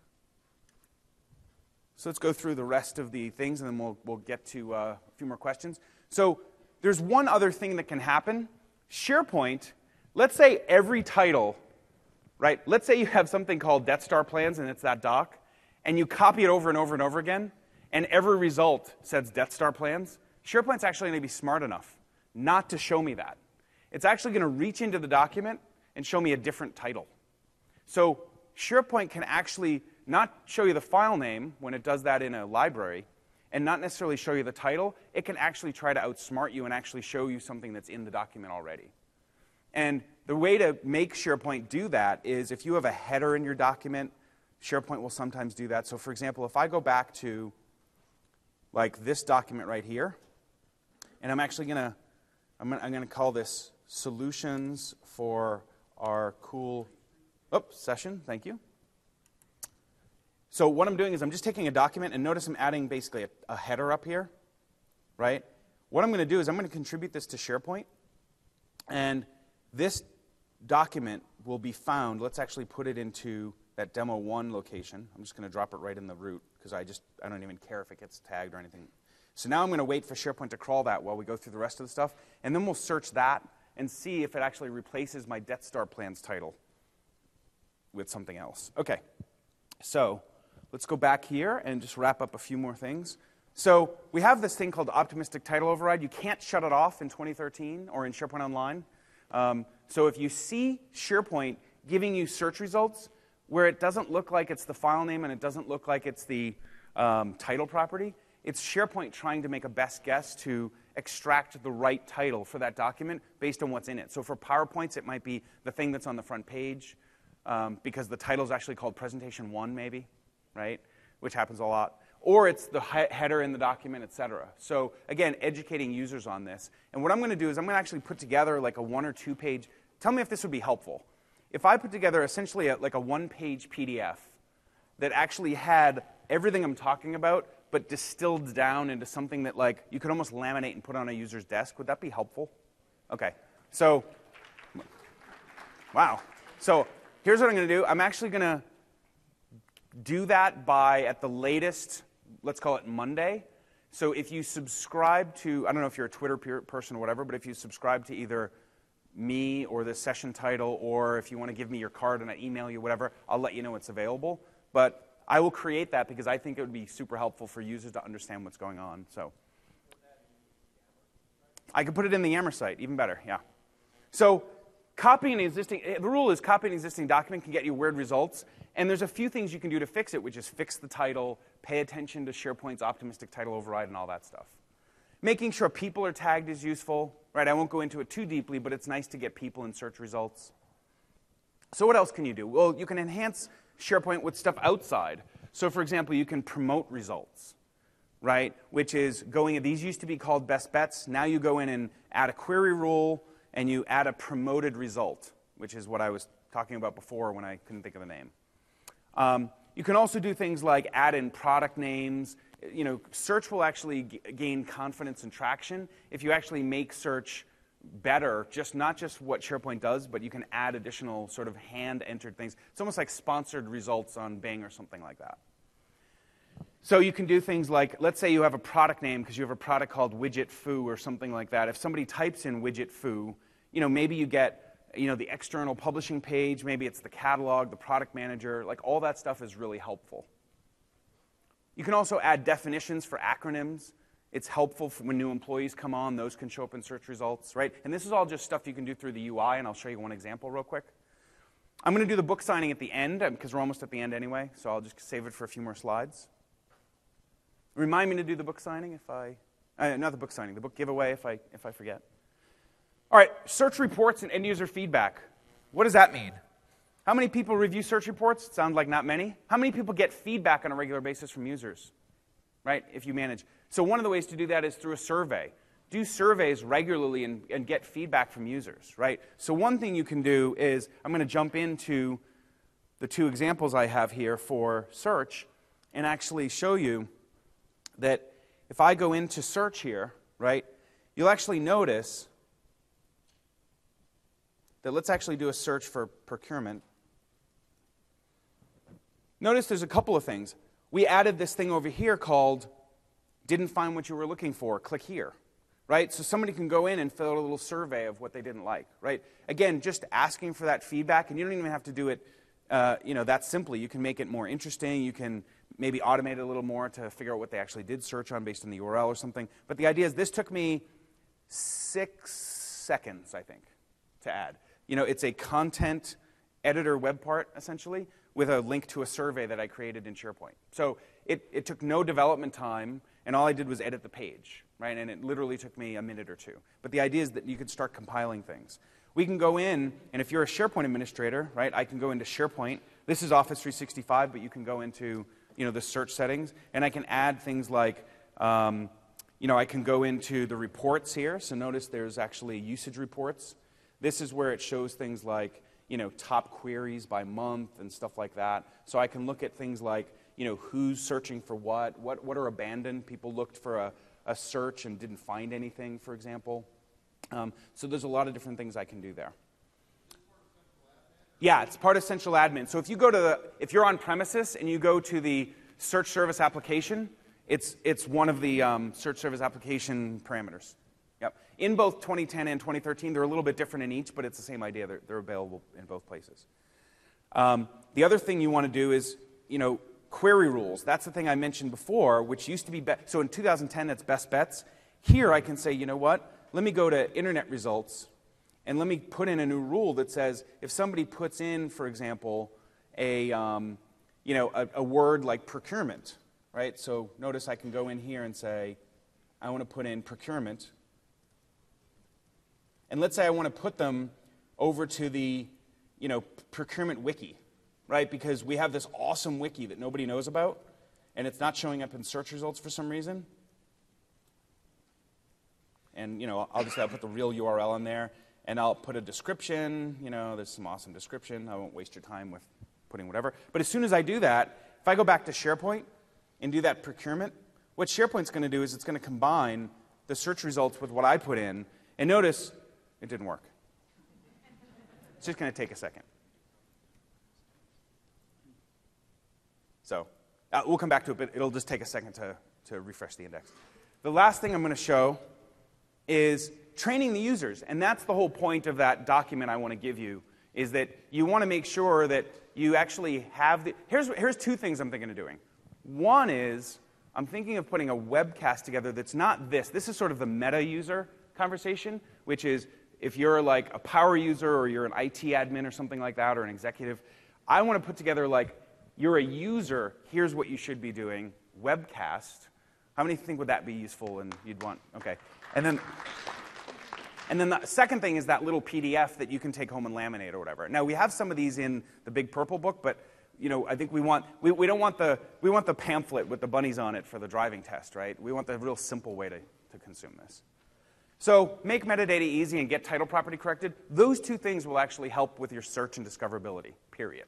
So let's go through the rest of the things, and then we'll, we'll get to uh, a few more questions. So there's one other thing that can happen. SharePoint, let's say every title, right? Let's say you have something called Death Star plans, and it's that doc, and you copy it over and over and over again, and every result says Death Star plans. SharePoint's actually going to be smart enough not to show me that. It's actually going to reach into the document and show me a different title. So SharePoint can actually not show you the file name when it does that in a library, and not necessarily show you the title. It can actually try to outsmart you and actually show you something that's in the document already. And the way to make SharePoint do that is if you have a header in your document, SharePoint will sometimes do that. So for example, if I go back to like this document right here, and I'm actually going to, I'm going I'm to call this Solutions for Our Cool oops, Session. Thank you. So what I'm doing is I'm just taking a document, and notice I'm adding basically a, a header up here, right? What I'm going to do is I'm going to contribute this to SharePoint, and this document will be found. Let's actually put it into that demo one location. I'm just going to drop it right in the root because I just I don't even care if it gets tagged or anything. So now I'm going to wait for SharePoint to crawl that while we go through the rest of the stuff, and then we'll search that and see if it actually replaces my Death Star plans title with something else. Okay, so let's go back here and just wrap up a few more things. So we have this thing called optimistic title override. You can't shut it off in twenty thirteen or in SharePoint Online. Um, so if you see SharePoint giving you search results where it doesn't look like it's the file name and it doesn't look like it's the um, title property, it's SharePoint trying to make a best guess to extract the right title for that document based on what's in it. So for PowerPoints, it might be the thing that's on the front page um, because the title is actually called Presentation one, maybe. Right, which happens a lot. Or it's the he header in the document, et cetera. So again, educating users on this. And what I'm going to do is I'm going to actually put together like a one or two page. Tell me if this would be helpful. If I put together essentially a, like a one page P D F that actually had everything I'm talking about, but distilled down into something that like you could almost laminate and put on a user's desk, would that be helpful? Okay, so Wow. So here's what I'm going to do. I'm actually going to do that by, at the latest, let's call it Monday. So if you subscribe to, I don't know if you're a Twitter person or whatever, but if you subscribe to either me or the session title, or if you want to give me your card and I email you, whatever, I'll let you know it's available. But I will create that because I think it would be super helpful for users to understand what's going on. So I could put it in the Yammer site, even better, yeah. So copying an existing, the rule is copying an existing document can get you weird results, and there's a few things you can do to fix it, which is fix the title, pay attention to SharePoint's optimistic title override, and all that stuff. Making sure people are tagged is useful, right? I won't go into it too deeply, but it's nice to get people in search results. So what else can you do? Well, you can enhance SharePoint with stuff outside. So for example, you can promote results, right? Which is going, these used to be called best bets. Now you go in and add a query rule, and you add a promoted result, which is what I was talking about before when I couldn't think of a name. Um, you can also do things like add in product names. You know, search will actually g gain confidence and traction if you actually make search better, just not just what SharePoint does, but you can add additional sort of hand-entered things. It's almost like sponsored results on Bing or something like that. So you can do things like, let's say you have a product name because you have a product called Widget Foo or something like that. If somebody types in Widget Foo, you know, maybe you get, you know, the external publishing page, maybe it's the catalog, the product manager, like all that stuff is really helpful. You can also add definitions for acronyms. It's helpful for when new employees come on. Those can show up in search results, right? And this is all just stuff you can do through the U I, and I'll show you one example real quick. I'm going to do the book signing at the end, because we're almost at the end anyway, so I'll just save it for a few more slides. Remind me to do the book signing if I, uh, not the book signing, the book giveaway if I, if I forget. All right, search reports and end-user feedback. What does that mean? How many people review search reports? It sounds like not many. How many people get feedback on a regular basis from users, right, if you manage? So one of the ways to do that is through a survey. Do surveys regularly and, and get feedback from users, right? So one thing you can do is, I'm going to jump into the two examples I have here for search and actually show you that if I go into search here, right, you'll actually notice that let's actually do a search for procurement. Notice there's a couple of things. We added this thing over here called didn't find what you were looking for, click here, right? So somebody can go in and fill out a little survey of what they didn't like, right? Again, just asking for that feedback, and you don't even have to do it uh, you know, that simply. You can make it more interesting. You can maybe automate it a little more to figure out what they actually did search on based on the U R L or something. But the idea is this took me six seconds, I think, to add. You know, it's a content editor web part, essentially, with a link to a survey that I created in SharePoint. So it, it took no development time, and all I did was edit the page, right? And it literally took me a minute or two. But the idea is that you could start compiling things. We can go in, and if you're a SharePoint administrator, right, I can go into SharePoint. This is Office three sixty-five, but you can go into, you know, the search settings, and I can add things like, um, you know, I can go into the reports here. So notice there's actually usage reports. This is where it shows things like, you know, top queries by month and stuff like that. So I can look at things like, you know, who's searching for what, what, what are abandoned. People looked for a, a search and didn't find anything, for example. Um, so there's a lot of different things I can do there. Yeah, it's part of central admin. So if you go to the, if you're on premises and you go to the search service application, it's, it's one of the um, search service application parameters. Yep. In both twenty ten and twenty thirteen, they're a little bit different in each, but it's the same idea. They're, they're available in both places. Um, the other thing you want to do is, you know, query rules. That's the thing I mentioned before, which used to be, be so in two thousand ten, that's best bets. Here I can say, you know what, let me go to internet results, and let me put in a new rule that says if somebody puts in, for example, a, um, you know, a, a word like procurement, right? So notice I can go in here and say, I want to put in procurement. And let's say I want to put them over to the, you know, procurement wiki, right? Because we have this awesome wiki that nobody knows about, and it's not showing up in search results for some reason. And, you know, obviously I'll put the real U R L in there, and I'll put a description. You know, there's some awesome description. I won't waste your time with putting whatever. But as soon as I do that, if I go back to SharePoint and do that procurement, what SharePoint's going to do is it's going to combine the search results with what I put in. And notice, it didn't work. It's just going to take a second. So uh, we'll come back to it, but it'll just take a second to, to refresh the index. The last thing I'm going to show is training the users. And that's the whole point of that document I want to give you, is that you want to make sure that you actually have the... Here's, here's two things I'm thinking of doing. One is I'm thinking of putting a webcast together that's not this. This is sort of the meta user conversation, which is if you're like a power user or you're an I T admin or something like that or an executive, I want to put together like you're a user, here's what you should be doing, webcast. How many think would that be useful and you'd want? Okay. And then, and then the second thing is that little P D F that you can take home and laminate or whatever. Now, we have some of these in the big purple book, but you know, I think we want, we, we don't want the, we want the pamphlet with the bunnies on it for the driving test, right? We want the real simple way to, to consume this. So make metadata easy and get title property corrected. Those two things will actually help with your search and discoverability, period.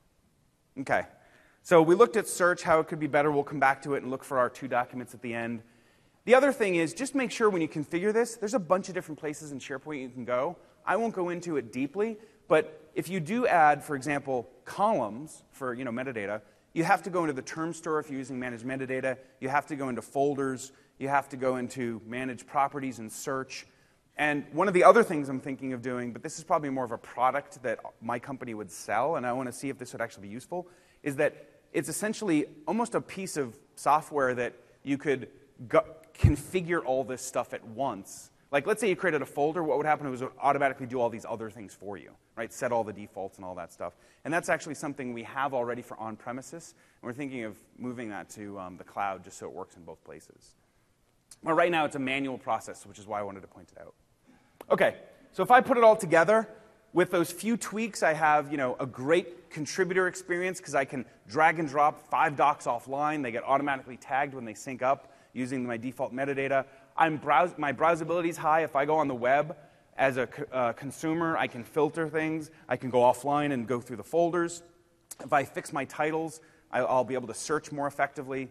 Okay. So we looked at search, how it could be better. We'll come back to it and look for our two documents at the end. The other thing is just make sure when you configure this, there's a bunch of different places in SharePoint you can go. I won't go into it deeply, but if you do add, for example, columns for you know, metadata, you have to go into the term store if you're using managed metadata. You have to go into folders. You have to go into manage properties and search. And one of the other things I'm thinking of doing, but this is probably more of a product that my company would sell, and I want to see if this would actually be useful, is that it's essentially almost a piece of software that you could go configure all this stuff at once. Like, let's say you created a folder. What would happen is it would automatically do all these other things for you, right? Set all the defaults and all that stuff. And that's actually something we have already for on-premises. And we're thinking of moving that to um, the cloud just so it works in both places. Well, right now, it's a manual process, which is why I wanted to point it out. OK, so if I put it all together, with those few tweaks, I have you know, a great contributor experience because I can drag and drop five docs offline. They get automatically tagged when they sync up using my default metadata. I'm browse my browsability is high. If I go on the web as a uh, consumer, I can filter things. I can go offline and go through the folders. If I fix my titles, I'll be able to search more effectively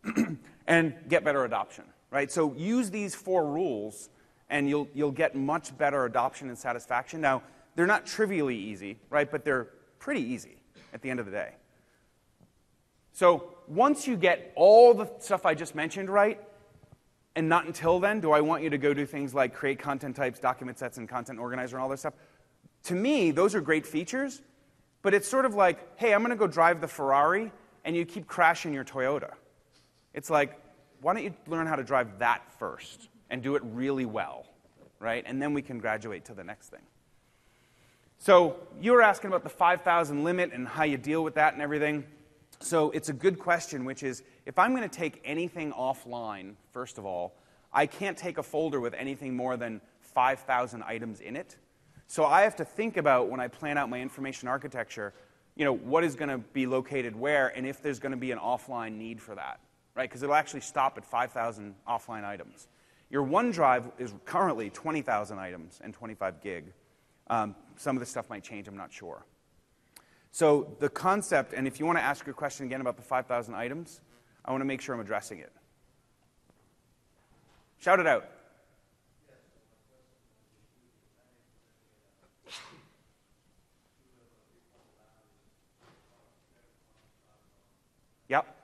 and get better adoption. Right? So use these four rules, and you'll, you'll get much better adoption and satisfaction. Now, they're not trivially easy, right? But they're pretty easy at the end of the day. So once you get all the stuff I just mentioned right, and not until then do I want you to go do things like create content types, document sets, and content organizer, and all this stuff. To me, those are great features, but it's sort of like, hey, I'm going to go drive the Ferrari, and you keep crashing your Toyota. It's like, why don't you learn how to drive that first and do it really well, right? And then we can graduate to the next thing. So you were asking about the five thousand limit and how you deal with that and everything. So it's a good question, which is, if I'm going to take anything offline, first of all, I can't take a folder with anything more than five thousand items in it. So I have to think about, when I plan out my information architecture, you know, what is going to be located where, and if there's going to be an offline need for that, right? Because it'll actually stop at five thousand offline items. Your OneDrive is currently twenty thousand items and twenty-five gig. Um, some of the stuff might change, I'm not sure. So the concept, and if you want to ask your question again about the five thousand items, I want to make sure I'm addressing it. Shout it out. Yep.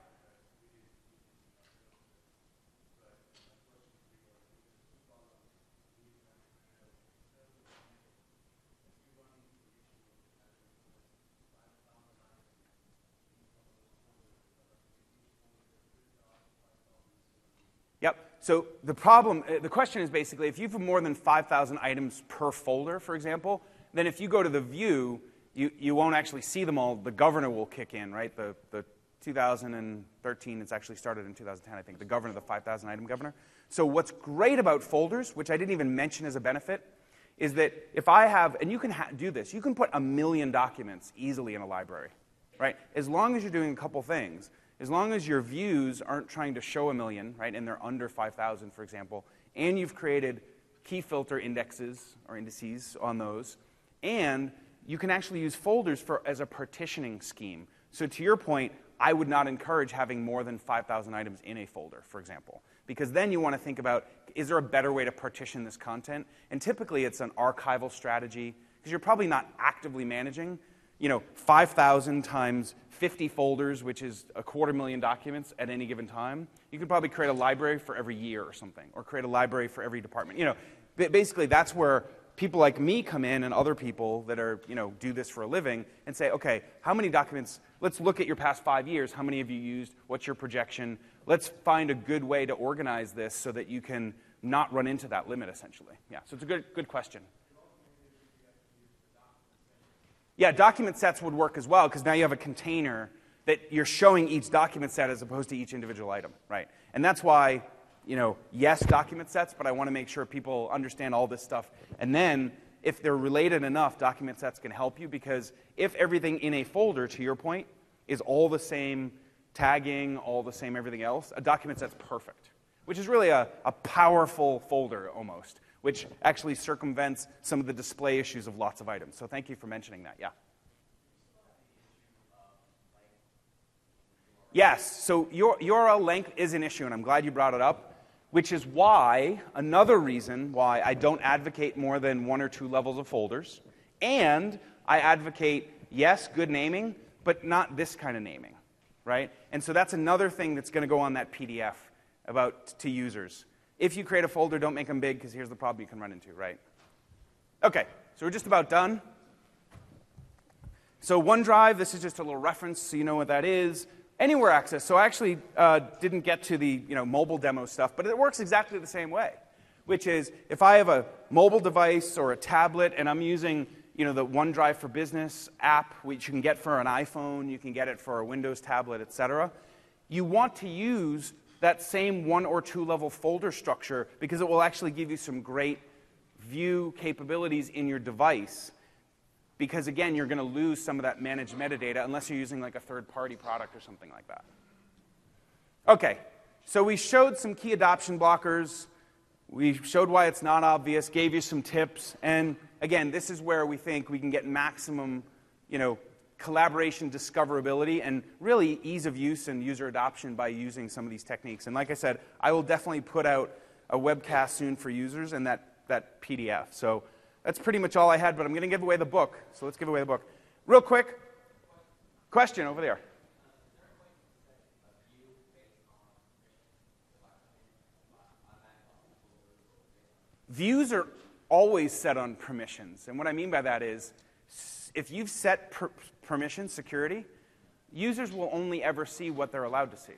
Yep. So the problem, the question is basically, if you have more than five thousand items per folder, for example, then if you go to the view, you, you won't actually see them all. The governor will kick in, right? The, the two thousand thirteen, it's actually started in two thousand ten, I think, the governor, the five thousand item governor. So what's great about folders, which I didn't even mention as a benefit, is that if I have, and you can ha do this, you can put a million documents easily in a library, right? As long as you're doing a couple things. As long as your views aren't trying to show a million, right, and they're under five thousand, for example, and you've created key filter indexes or indices on those, and you can actually use folders for, as a partitioning scheme. So to your point, I would not encourage having more than five thousand items in a folder, for example, because then you want to think about, is there a better way to partition this content? And typically it's an archival strategy, because you're probably not actively managing, you know, five thousand times fifty folders, which is a quarter million documents at any given time. You could probably create a library for every year or something, or create a library for every department. You know, basically that's where people like me come in and other people that are, you know, do this for a living and say, okay, how many documents, let's look at your past five years, how many have you used, what's your projection, let's find a good way to organize this so that you can not run into that limit, essentially. Yeah, so it's a good, good question. Yeah, document sets would work as well, because now you have a container that you're showing each document set as opposed to each individual item, right? And that's why, you know, yes, document sets, but I want to make sure people understand all this stuff. And then, if they're related enough, document sets can help you, because if everything in a folder, to your point, is all the same tagging, all the same everything else, a document set's perfect, which is really a, a powerful folder almost, which actually circumvents some of the display issues of lots of items. So thank you for mentioning that, yeah. Yes, so your U R L length is an issue, and I'm glad you brought it up, which is why, another reason why I don't advocate more than one or two levels of folders, and I advocate, yes, good naming, but not this kind of naming, right? And so that's another thing that's going to go on that P D F about to users. If you create a folder, don't make them big, because here's the problem you can run into, right? Okay, so we're just about done. So OneDrive, this is just a little reference so you know what that is. Anywhere access, so I actually uh, didn't get to the you know, mobile demo stuff, but it works exactly the same way, which is if I have a mobile device or a tablet and I'm using you know, the OneDrive for Business app, which you can get for an iPhone, you can get it for a Windows tablet, et cetera, you want to use that same one or two level folder structure, because it will actually give you some great view capabilities in your device. Because again, you're going to lose some of that managed metadata unless you're using like a third-party product or something like that. Okay, so we showed some key adoption blockers. We showed why it's not obvious, gave you some tips, and again, this is where we think we can get maximum, you know, collaboration discoverability and really ease of use and user adoption by using some of these techniques. And like I said, I will definitely put out a webcast soon for users and that, that P D F. So that's pretty much all I had, but I'm going to give away the book. So let's give away the book. Real quick, question over there. Views are always set on permissions. And what I mean by that is, if you've set per permission security, users will only ever see what they're allowed to see.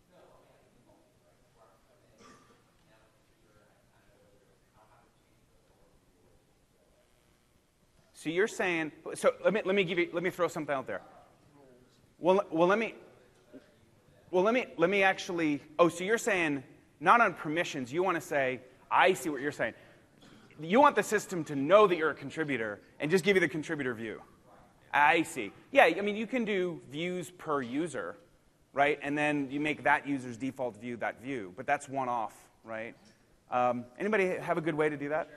So you're saying, so let me let me give you let me throw something out there. Well, well let me well let me let me actually. Oh, so you're saying not on permissions. You want to say, I see what you're saying. You want the system to know that you're a contributor and just give you the contributor view. I see. Yeah, I mean you can do views per user, right? And then you make that user's default view that view, but that's one off, right? Um, anybody have a good way to do that?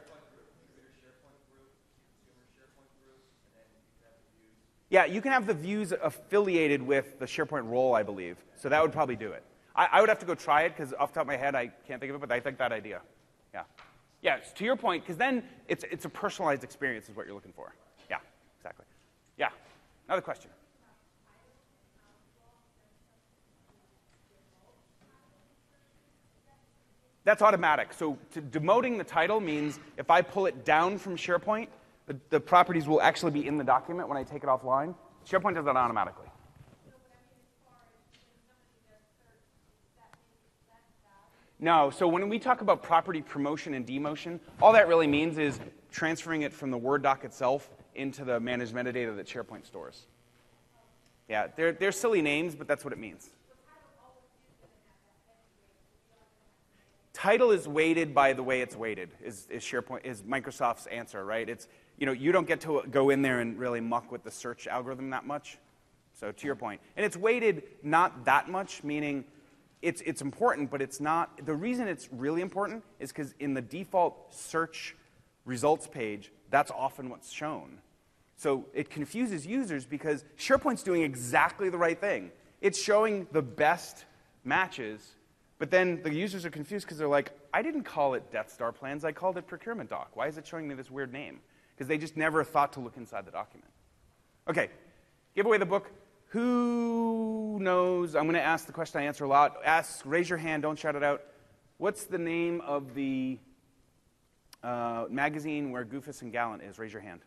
Yeah, you can have the views affiliated with the SharePoint role, I believe. So that would probably do it. I, I would have to go try it, because off the top of my head, I can't think of it, but I think that idea. Yeah. Yeah, to your point, because then it's, it's a personalized experience is what you're looking for. Yeah, exactly. Yeah. Another question. That's automatic. So to demoting the title means if I pull it down from SharePoint, The, the properties will actually be in the document when I take it offline. SharePoint does that automatically. No, so when we talk about property promotion and demotion, all that really means is transferring it from the Word doc itself into the managed metadata that SharePoint stores. Yeah, they're, they're silly names, but that's what it means. Title is weighted by the way it's weighted, is, is SharePoint, is Microsoft's answer, right? It's, you know, you don't get to go in there and really muck with the search algorithm that much. So to your point. And it's weighted not that much, meaning it's, it's important, but it's not. The reason it's really important is because in the default search results page, that's often what's shown. So it confuses users because SharePoint's doing exactly the right thing. It's showing the best matches, but then the users are confused because they're like, I didn't call it Death Star plans, I called it procurement doc. Why is it showing me this weird name? because they just never thought to look inside the document. Okay, give away the book. Who knows? I'm going to ask the question I answer a lot. Ask, raise your hand, don't shout it out. What's the name of the uh, magazine where Goofus and Gallant is? Raise your hand.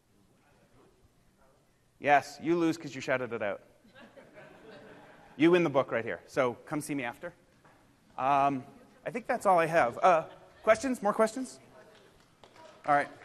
Yes, you lose because you shouted it out. You win the book right here. So come see me after. Um, I think that's all I have. Uh, questions? More questions? All right.